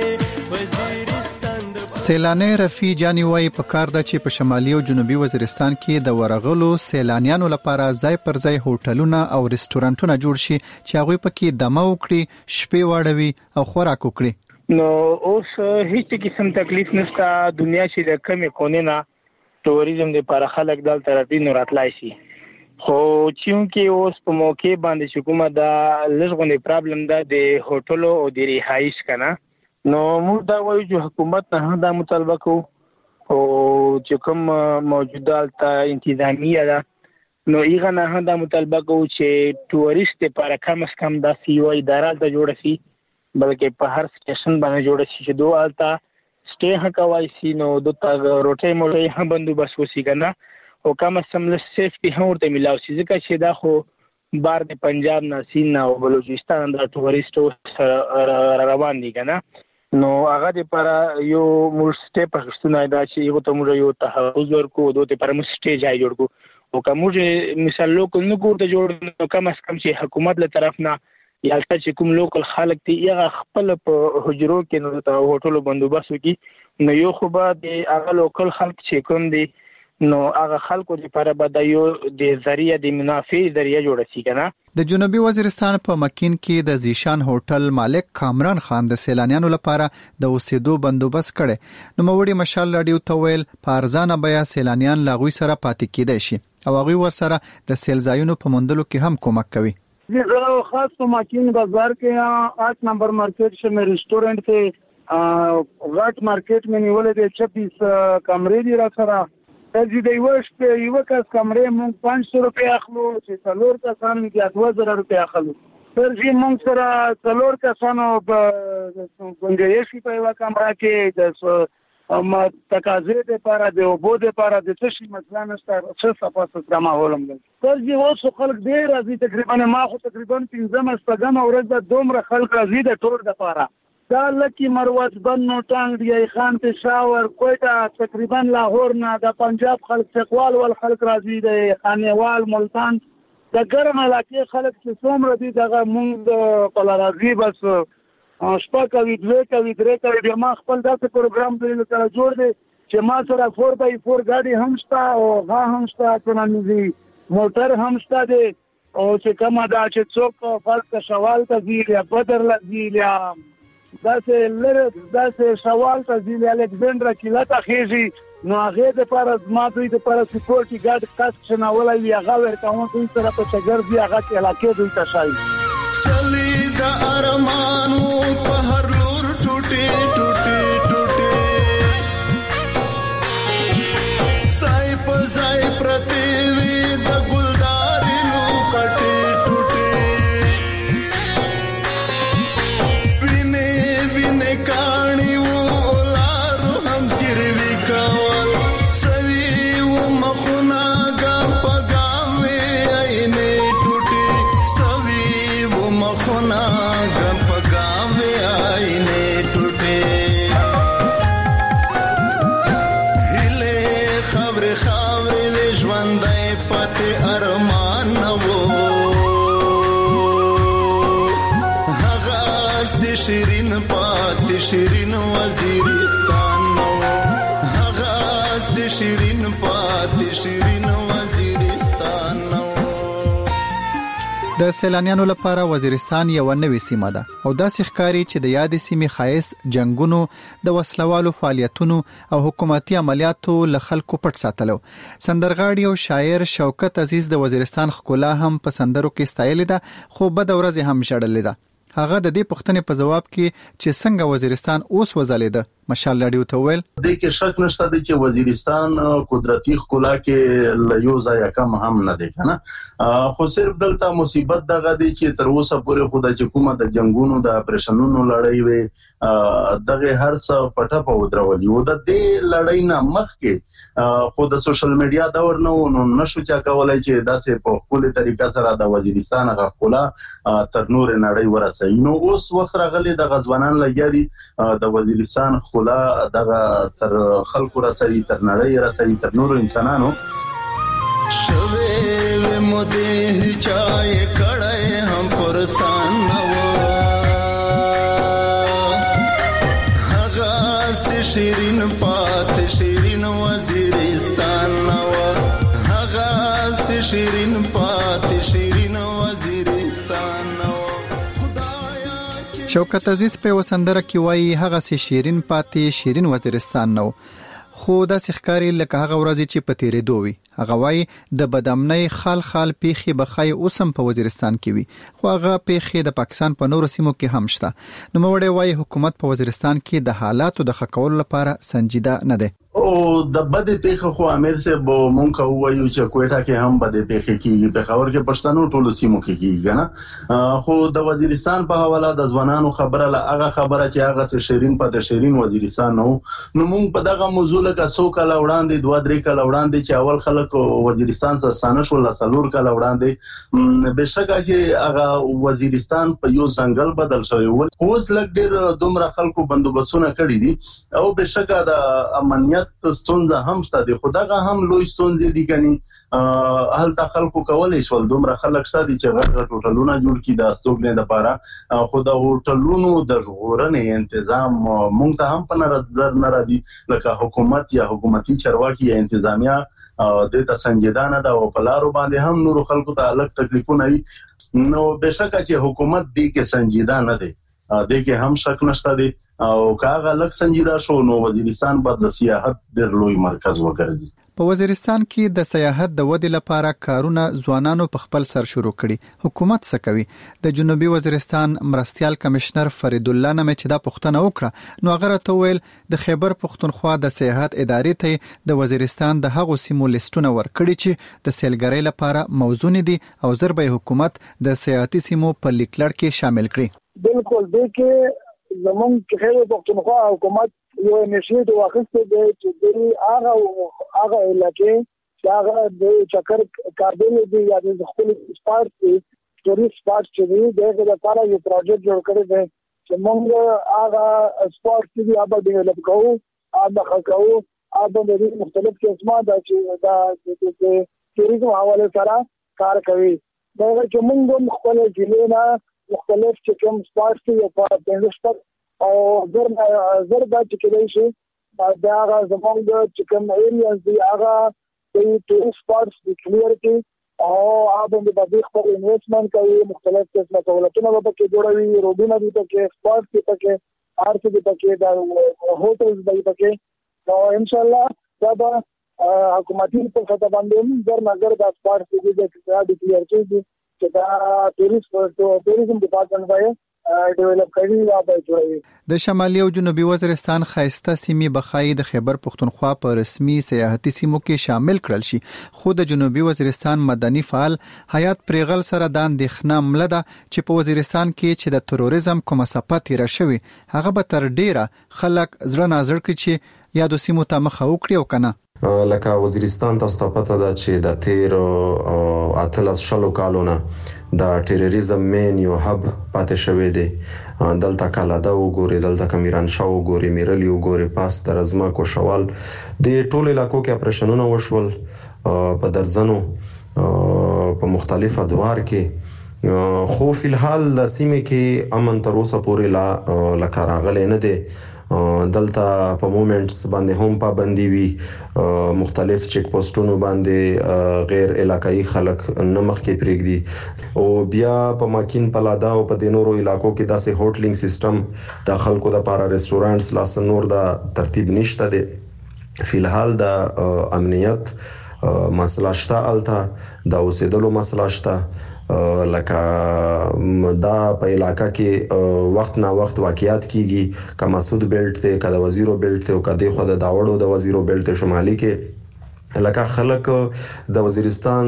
سیلانی رفیع جانی وایي په کار ده چې په شمالي او جنوبي وزیرستان کې د ورغلو سیلانیانو لپاره ځای پر ځای هوټلونه او رستورانټونه جوړ شي چې هغوی پکې دمه وکړي، شپې واړوي او خوراک وکړي. نو اوس هیڅ قسم تکلیف نشته. دنیا چې د کمې کونې نه ټوریزم لپاره خلک دلته راځي نو راتلای شي، خو چونکې اوس په موقع باندې چې کومه دا لږ غونې پرابلم ده د هوټلو او د رهایش کنه، نو موږ دا وایو چې حکومت نه دا مطالبه کوو او چې کوم موجوده الته انتظامیه ده نو هغه نه دا مطالبه کوو چې ټوریست لپاره کم از کم داسې یوه اداره هلته جوړه شي، بلکې په هر سټیشن باندې جوړه شي چې دو هلته سټې هم کولی شي، نو دلته روټۍ موټۍ هم بندوبست وشي که نه، او کم از کم لږ سیفټي هم ورته میلاو شي، ځکه چې دا خو بار د پنجاب نه سیند نه او بلوچستان دا ټوریست را روان دي که نه، نو هغه دپاره یو موږ سټې پخښتونه دا چې هغو ته موږ یو تحفظ ورکړو، دو دپاره موږ سټې ځای جوړ کړو، او که موږ مثال لوکل نه کړو ورته جوړ نو کم از کم چې حکومت له طرف نه یا هلته چې کوم لوکل خلک دي هغه خپله په حجرو کې نو ورته هوټلو بندوبست وکړي، نو یو خو به د هغه لوکل خلک چې کوم دي نو هغه خلکو لپاره به دا یو د ذریعه د منافع ذریعه جوړه شي که نه. د جنوبي وزیرستان په مکین کې د زیشان هوټل مالک کامران خان د سیلانیانو لپاره د اوسېدو بندوبست کړي، نو موړي مشال راډیو ته ویل په ارزانه بیه سیلانیان له هغوی سره پاتې کېدای شي او هغوی ورسره د سیل ځایونو په موندلو کې هم کومک کوي. زه خاص په مکین بازار کې آٹھ نمبر مارکیٹ سے میں ریسٹورنٹ سے غټ مارکیٹ میں نیولې د چھبیس کمرې دي را سره ترځي د یو شپې یو کس کمرې مونږ پنځ سو روپۍ اخلو چې څلور کسان بیا دوه زره روپۍ اخلو، ترځي مونږ سره څلور کسانو په ګنجایش په یوه کمره کې د تقاضې دپاره د اوبو دپاره د څه شي مسله نشته، ښه صفا سوتره ماحول هم دی. ترځي اوس خو خلک ډېر راځي، تقریبا ما خو تقریبا پنځمه شپږمه ورځ ده دومره خلک راځي د ټور دپاره. دا لکی مروت بنو ټانګ دی خان پېښور کوټه تقریبا لاهور نه د پنجاب خلک چکوال ول خلک راځي د خانیوال ملتان د ګرم علاقې خلک چې څومره دي دغه مونږ په راځي بس شپه کوي دوه کوي درې کوي بیا ما خپل داسې پروګرام دی سره جوړ دی چې ما سره فور بای فور ګاډي هم شته او غا هم شته چنانځي موټر هم شته دی او چې کومه دا چې څوک فرض شوال ته ځي یا بدر لځي یا داسې لره داسې شوال ته ځي الکسندر کیلا ته خېږي نو هغه د پاره ما دوی د پاره سپورټي ګاډ کاس شناولای وی هغه ورته مو دوی سره په چګر دی هغه علاقې دوی ته شای چلی د ارمانو په هر لور ټوټي ټوټي ټوټي سای په ځای پرتی وی د ګلداري لو پټي ټوټي وینه وینه کانی و لارو هم ګروي کول سوي و مخنا ګم پګاوي اینه ټوټي سوي و مخنا ګم پګاوي اینه ټوټي هله خبر خبر وی ژوندای پته ارمان وو هغه سي شیرین پاتې شیرین وزیرستان نو هغه سي شیرین پاتې شیرین وزیرستان نو. د سیلانیانو لپاره وزیرستان یو نوې سیمه ده او داسې ښکاري چې د یادې سیمې ښایست جنگونو د وسلوالو فعالیتونو او حکومتي عملیاتو له خلکو پټ ساتلو. سندرغاړي او شاعر شوکت عزیز د وزیرستان ښکلا هم په سندرو کې ستایلې ده خو بد ورځ هم شړلې ده. هغه د دې پوښتنې په جواب کې چې څنګه وزیرستان اوس وځلېده مشال رادیو ته ویل د کې شک نشته چې وزیرستان قدرتي ښکلا کې لیو ځای کم هم نه دی کنه خو صرف دلته مصیبت دغه دی چې تر اوسه پورې خو د حکومت د جنگونو د اپریشنونو لړۍ وي دغه هر څه پټه په ودرولي او د دې لړۍ نه مخکې خو د سوشل میډیا دور نو نشو چا کولای چې داسې په خپل طریقه سره د وزیرستان غوښلا تر نور نړۍ ورسوي نو اوس وخت راغلی د غزوانان لګیاري د وزیرستان خلا دغه تر خلکو رسېږي تر نړۍ رسېږي تر نورو انسانانو شوه مودې چای کړه هم پرسان نو هغه سي شیرین پات شیرین وزیرستان نو هغه سي شیرین پات شیرین وزیرستان نو شوکت عزیز په وسندره کې وایي هغه سي شیرین پاتې شیرین وزیرستان نو خو دا سخکاری لکه هغه ورځ چې په تیرې دوی هغه وایي د بدامنۍ خال خال پیخي بخای اوسم په وزیرستان کې وي خو هغه پیخي د پاکستان په نورو سیمو کې هم شته نو موږ وایي حکومت په وزیرستان کې د حالاتو د خکول لپاره سنجیده نه ده او د بده پیخه خو امیر سے بو مونږ وایو چې کوټه کې هم بده پیخه کیږي په خبر کې پښتنو ټولو سیمو کې کیږي نه خو د وزیرستان په حواله د ځوانانو خبره لا هغه خبره چې هغه شیرین په د شیرین وزیرستان نو نو مونږ په دغه موضوع لکه څو کال وړاندې دوه درې کال وړاندې چې اول خلک وزیرستان څخه سانش ولا سلور کال وړاندې بشکه چې هغه وزیرستان په یو ځنګل بدل شوی و اوس لګ ډیر دومره خلکو بندوبسونه کړی دي او بشکه د امنیت ستونزه هم ستاسو خدغه هم لوی ستونزې دي کني هلته خلکو کولای شول دومره خلک ستاسو چې غټ غټ هوټلونه جوړ کړي د استوګنې لپاره خو د هوټلونو د ژغورنې تنظیم مونږ ته هم په نظر نه راځي لکه حکومت یا حکومتي چارواکي یا انتظامیه د تسنجیدانه د وپلارو باندې هم نور خلکو ته الګ تکلیفونه وي نو بشکه چې حکومت دې کې سنجیدانه دی دغه هم شک نشته دي او کاغه لک سنجیدا شو نو وزیرستان بعد د سیاحت ډېر لوی مرکز وګرځي په وزیرستان کې د سیاحت د ودې لپاره کارونه ځوانانو په خپل سر شروع کړي حکومت څه کوي د جنوبي وزیرستان مرستيال کمشنر فرید الله نامه چې دا پښتنه وکړه نو هغه ته ویل د خیبر پښتونخوا د سیاحت ادارې ته د وزیرستان د هغو سیمو لیستونه ورکړي چې د سیلګرۍ لپاره موزون دي او ضربه حکومت د سیاحتي سیمو په لیکلړ کې شامل کړي بالکل د کې زمون کې خیبر پښتونخوا حکومت یو انیشیټیو واخیسته دی چې د هغه هغه علاقې چې هغه د چکر قابل دي یا د خپل سپارټ دي ټوریست سپارټ چې دی دغه لپاره یو پروجیکټ جوړ کړی دی چې موږ هغه سپارټ دي هغه ډیولپ کوو هغه خلکو هغه د مختلف قسمه د چې د ټوریزم حواله سره کار کوي دا چې موږ خپل ځینې نه مختلف چې کوم سپارټ دي په پنځه او زر زر د چکلې شي دا هغه زمونږ چې کوم ایریاز دي هغه د ټوریست سپارټس د کلیئرټي او هغه د باندې خپل انویسټمنټ کوي مختلف قسمه سہولتونه به کې جوړوي روډونه دي پکې سپارټ دي پکې آر سی دي پکې دا هوټلز دي پکې نو ان شاء الله دا به حکومتي په خطه باندې زر نظر د سپارټ دي د کلیئرټي دي چې دا ټوریست ټوریزم ډپارټمنټ وایي ډیولپ کړي یا به جوړوي د شمالي او جنوبي وزیرستان خایسته سیمې بخای د خیبر پښتونخوا په رسمي سیاحتي سیمو کې شامل کړل شي خو د جنوبي وزیرستان مدني فعال حیات پریغل سره د اندېښنه مله ده چې په وزیرستان کې چې د تروریزم کومه صفه تیر شوی هغه به تر ډیره خلک زړه نازړ کړي چې یا د سیمو ته مخه وکړي او کنه لکه وزیرستان تاسو ته پته ده چې د تیر اتلس شلو کالونه د ټیرریزم مین یو هب پاتې شوی دی دلته کالادا وګوري دلته کمیران شاو وګوري میرلی وګوري پاس در ازما کو شوال د ټول علاقو کې اپریشنونه وشول په درځنو په مختلفه ادوار کې خو فی الحال د سیمه کې امن تر اوسه پورې لا لکه راغلی نه دی دلته په مومنټس باندې هم پابندي وي مختلف چیک پوسټونو باندې غیر علاقائی خلک نه مخکې پرېږدي او بیا په ماکین پلادا او په دینورو علاقو کې داسې هوټلینګ سیستم د خلکو د لپاره ریسټورانټس لاس نور د ترتیب نشته دی فی الحال د امنیت مسله شته الته د اوسېدلو مسله شته لکه دا په علاقہ کې وخت نه وخت واقعیات کیږي که مسعود بیلټ ته که د وزیرو بیلټ ته او که د خو د داوړو د وزیرو بیلټ شمالي کې لکه خلک د وزیرستان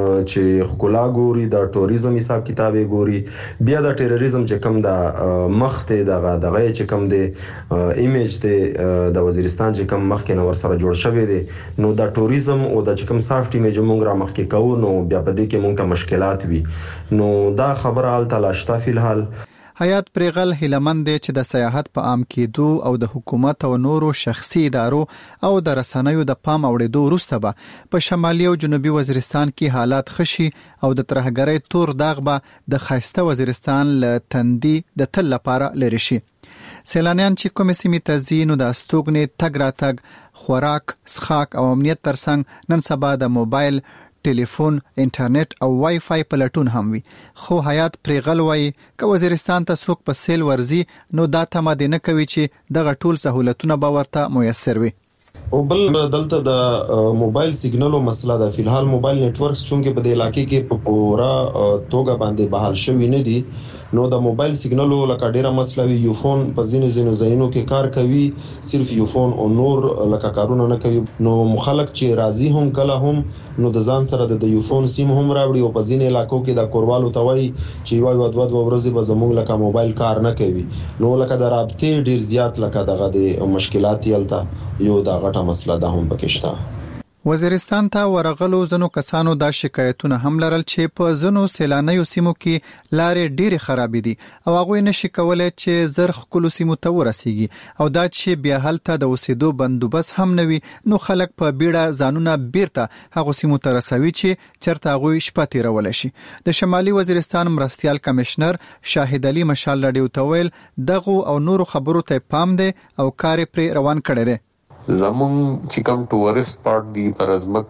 چې خکولا ګوري د ټوریزم حساب کتابي ګوري بیا د ټیرریزم چې کم د مخ ته دغه دغه چې کم د ایمیج ته د وزیرستان چې کم مخ کې نور سره جوړ شوی دی نو د ټوریزم او د چې کم سافټ ایمیج مونږ را مخ کې کوو نو بیا په دې کې مونږ ته مشکلات وي نو دا خبره حال تلاشته فلحال حیات پریغل هیلمند دی چې د سیاحت په عام کېدو او د حکومت او نورو شخصي ادارو او د رسنیو د پام اوړېدو وروسته به په شمالي او جنوبي وزیرستان کې حالات خشي او د ترهګرۍ تور داغ به د خایسته وزیرستان له تندي د تل لپاره لري شي. سیلانیان چې کومې سیمې ته ځي نو د استوګنې تګ راتګ خوراک څښاک او امنیت ترڅنګ نن سبا د موبایل ټلیفون انټرنیټ او وای فای په لټون هم وي خو حیات پریغل وای ک وزیرستان ته څوک په سیل ورزي نو دا تمه نه کوي چې دغه ټول سہولتونه به ورته میسر وي. او بل دلته د موبایل سیګنالو مسله ده فلحال موبایل نتورکس چونګې په دې علاقې کې په پورا توګه باندې بحال شوی نه دي نو د موبایل سیګنالو لکه ډیره مسله وی یو فون په ځینې ځینو ځایونو کې کار کوي صرف یو فون او نور لکه کارونه نه کوي نو مخالک چې راضي هم کله هم نو د ځان سره د یو فون سیم هم راوړي او په ځینې علاقو کې د کوروالو توي چې یو یو دوه دوه ورځې به زموږ لکه موبایل کار نه کوي نو لکه د رابطې ډیر زیات لکه دغه د مشکلات یلته یو دا غټه مسله ده هم پکې شته. وزیرستان ته ورغلو زنو کسانو دا شکایتونه هم لرل چې په زنو سیلانیو سیمو کې لارې ډېرې خرابې دي او هغه نشي کولای چې زر خپل سیمو ته ورسیږي او دا چې بیا هلته د اوسېدو بندوبست هم نوي نو خلک په بیړه ځانونه بیرته هغه سیمو ته رسوي چې چرته هغه شپه تیرول شي. د شمالي وزیرستان مرستيال کمشنر شاهد علي مشال لډیو تویل دغه او نورو خبرو ته پام دی او کار پر روان کړی دی. زمون چې کوم ټورست پارک دی پر ازمک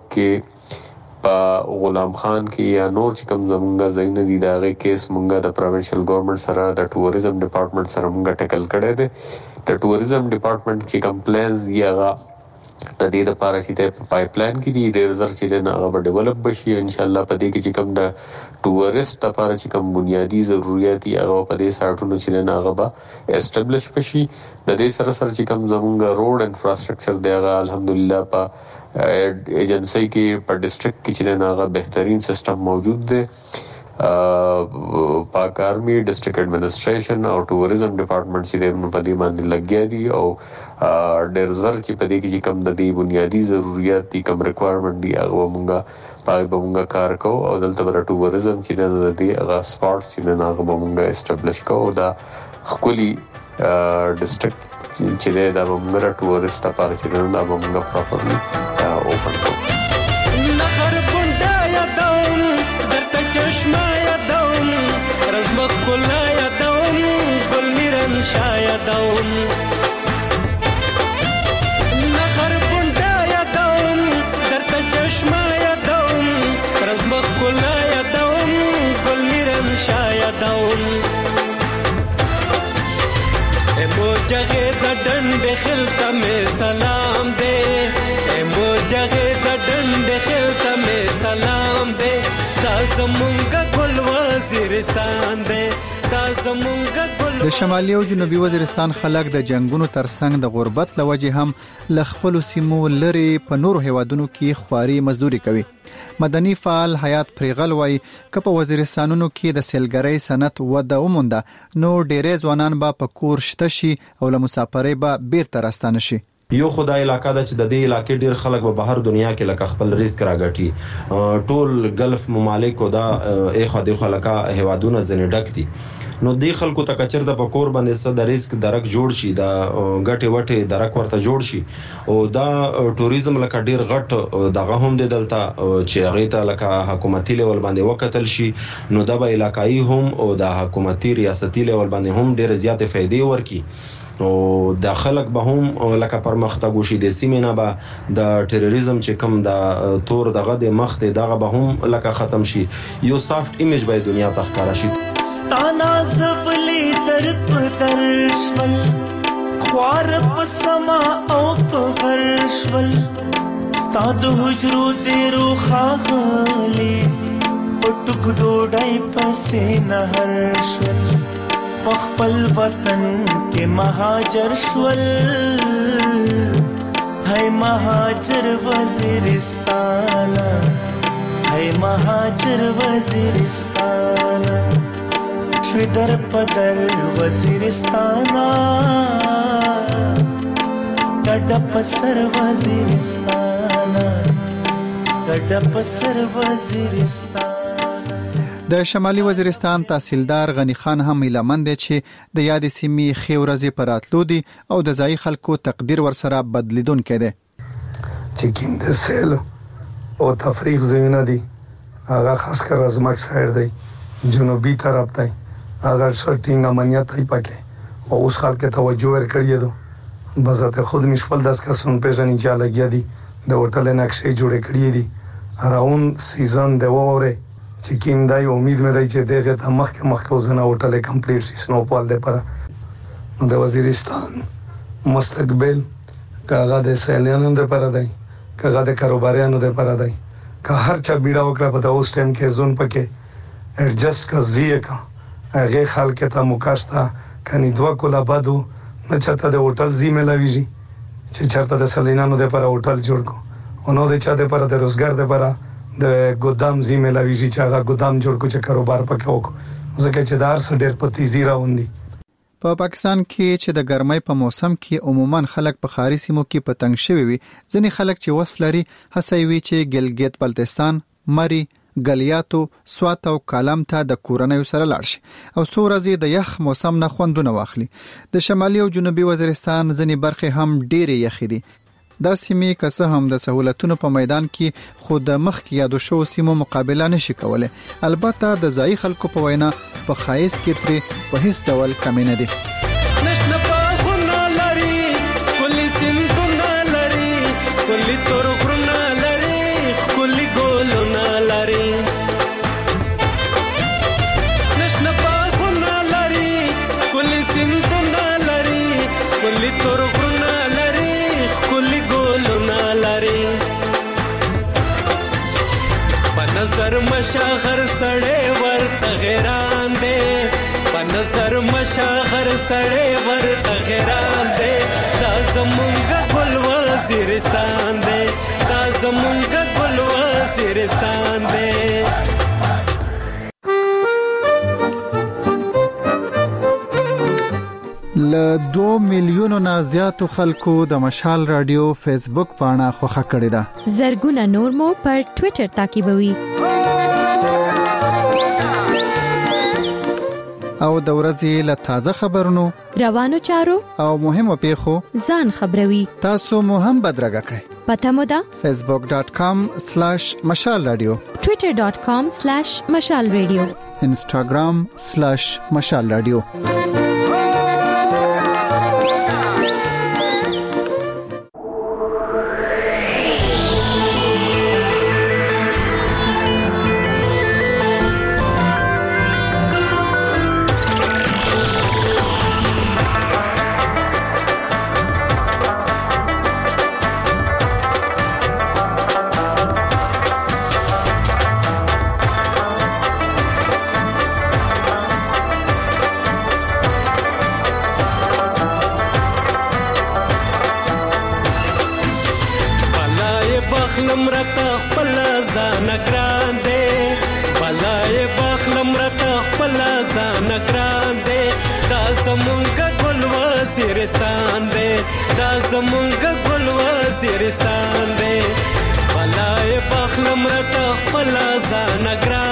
کې په غلام خان کې یا نور چې کوم زمونږه زین دي دا غي کیس مونږه د پروینشل ګورنمنت سره د ټوریزم ډپارټمنټ سره مونږه ټیکل کړی دی د ټوریزم ډپارټمنټ چې کمپلینز دی هغه د دې لپاره چې په پایپ لاین کې دی ډیر زر چې نه هغه ډیولپ بشي ان شاء الله په دې کې چې کوم د ټورست لپاره چې کوم بنیادی ضرورت دی هغه په دې ساټونو چې نه هغه به اسټابلیش بشي د دې سره سره چې کوم زمونږ روډ انفراستراکچر دی هغه الحمدلله په ایجنسی کې په ډیسټریکټ کې چې نه هغه بهترین سیستم موجود دی. پاک آرمی ډیسټریکټ ایڈمنسټریشن او ټوریزم ډپارټمنټ چې د په دې باندې لګیا دي او ډېر زر چې په دې کې کوم د دې بنیادی ضرورت دي کوم ریکوایرمنټ دی هغه مونږه پای به مونږه کار کوو او دلته بر ټوریزم چې د دې هغه سپاټس چې نه هغه به مونږه اسټابلیش کوو دا خولي ډیسټریکټ چې دا مونږه ټوریست لپاره چې نه دا مونږه پراپرلی اوپن کوو. چشمه یادوم رزمخ کلا یادوم گل میرن شا یادوم نخر بنده یادوم درت چشمه یادوم رزمخ کلا یادوم گل میرن شا یادوم امو جغه د ډنډ خلته می سلام دے امو جغه د ډنډ خلته می سلام دے د شمالي او جنوبي وزیرستان خلک د جنگونو ترڅنګ د غربت لوجه هم ل خپل سیمو لري په نورو هیوادونو کې خواري مزدوري کوي. مدني فعال حیات پریغل وای ک په وزیرستانونو کې د سیلګرۍ صنعت وده ومنده نو ډېرې ځوانان به په کور شته شي او له مسافرۍ به بیرته راستانه شي. یو خدای علاقہ دا چې د دې علاقې ډیر خلک به بهر دنیا کې لکه خپل رزق راګټي ټول ګلف ممالک او دا اخو د خلکا هوادونه زنه ډک دي نو د خلکو ته کچر د پکور باندې ست د رزق درک جوړ شي دا غټي وټي درک ورته جوړ شي او دا ټوریزم لکه ډیر غټ دغه هم د دلته چې هغه ته لکه حکومتي لیول باندې وکتل شي نو دا به علاقائی هم او د حکومتي ریاستي لیول باندې هم ډیر زیات فائدې ورکي او د خلک به هم لکه پرمختګ وشي د سیمې نه به د ټیرریزم چې کوم د تور دغه د مخ ته دغه به هم لکه ختم شي یو سافټ ایمیج به دنیا ته ښکارا شي. ستانا زبلی در پدرشول خوار په سما او په هرشول ستاد حجرو دیرو خاغلی پټک ډوډۍ پسې نهر شول خپل وطن کې مهاجر شول ہے مهاجر وزیرستان ہے مهاجر وزیرستان شوی در پدر وزیرستان ګډ پسر وزیرستان ګډ پسر وزیرستان. د شمالي وزیرستان تحصیلدار غنی خان هم اعلان دی چې د یادې سیمې خې ورځې پر راتلو دي او د ځای خلکو تقدیر ورسره بدلیدونکی دی. چې کیند سیل او تفریق ځایونه دي هغه خاص کر ازمک سایډ دی جنوبي طرف دی هغه شټینګ امنیت دی پکې او اوس خلک توجه ورکړي دي بذات خود مشفل داس کسون پیژنې چې لګیا دي د هوټل نقشې جوړې کړې دي راون سیزن د وره چې کیم دای امید مې دی چې دغه ته مخکې مخکې وزنه هوټل کمپلیټ شي سنوپال دی پر د وزیرستان مستقبل کاغه د سیلانو د پر دی کاغه د کاروباریانو د پر دی که هر چا بیړه وکړه په اوس ټیم کې زون پکې اډجسټ کا زیه کا هغه خلک ته مکاشتا کني دوا کولا بادو نه چاته د هوټل زی ملاویږي چې چرته د سیلانو د پر هوټل جوړ کو اونو د چا د پر د روزګار د پر د ګودام زی ملاویږي چې هغه ګودام جوړ کو چې کاروبار پکې وکړو ځکه چې دار سره ډېر په تیزی راوندي. په پا پاکستان کې چې د ګرمۍ په موسم کې عموما خلک په خاري سیمو کې پتنګ شوي وي ځینې خلک چې وسلري هڅه وي چې ګلګیت بلتستان مری ګلیاتو سوات او کالام ته د کورنۍ سره لاړ شي او څو ورځې د یخ موسم نه خوندونه واخلي. د شمالي او جنوبي وزیرستان ځینې برخې هم ډېرې یخې دي. دا سیمې که څه هم د سہولتونو په میدان کې خو د مخکې یادو شو سیمو مقابله نشي کولای البته د ځای خلکو په وینا په خایس کې ترې په هیڅ ډول کمی نه دي. نشنه پاخونه لري کلی سندونه لري کلی تورغرونه لري کلی ګولونه لري نشنه پاخونه لري کلی سندونه لري کلی تورغرونه لري کلی ګولونه لري په نظر مشاغر سړې ورته غیران دی په نظر مشاغر سړې ورته غیران دی دا زمونږ ګل وزیرستان دی دا زمونږ ګل وزیرستان دی. ل دو میلیونو نه زیاتو خلکو د مشال رادیو فیسبوک پاڼه خوښه کړې ده. زرګونه نور مو پر ټوئیټر تعقیبوي. او د ورځې له تازه خبرونو روانو چارو او مهمو پیښو ځان خبروي. تاسو مو هم بدرګه کړئ. پته مو ده facebook dot com slash mashal radio twitter dot com slash mashal radio instagram slash mashal radio. وزیرستان دے دا زمونږ ګل وزیرستان دے بلای پخلم رته خپل ځان ګران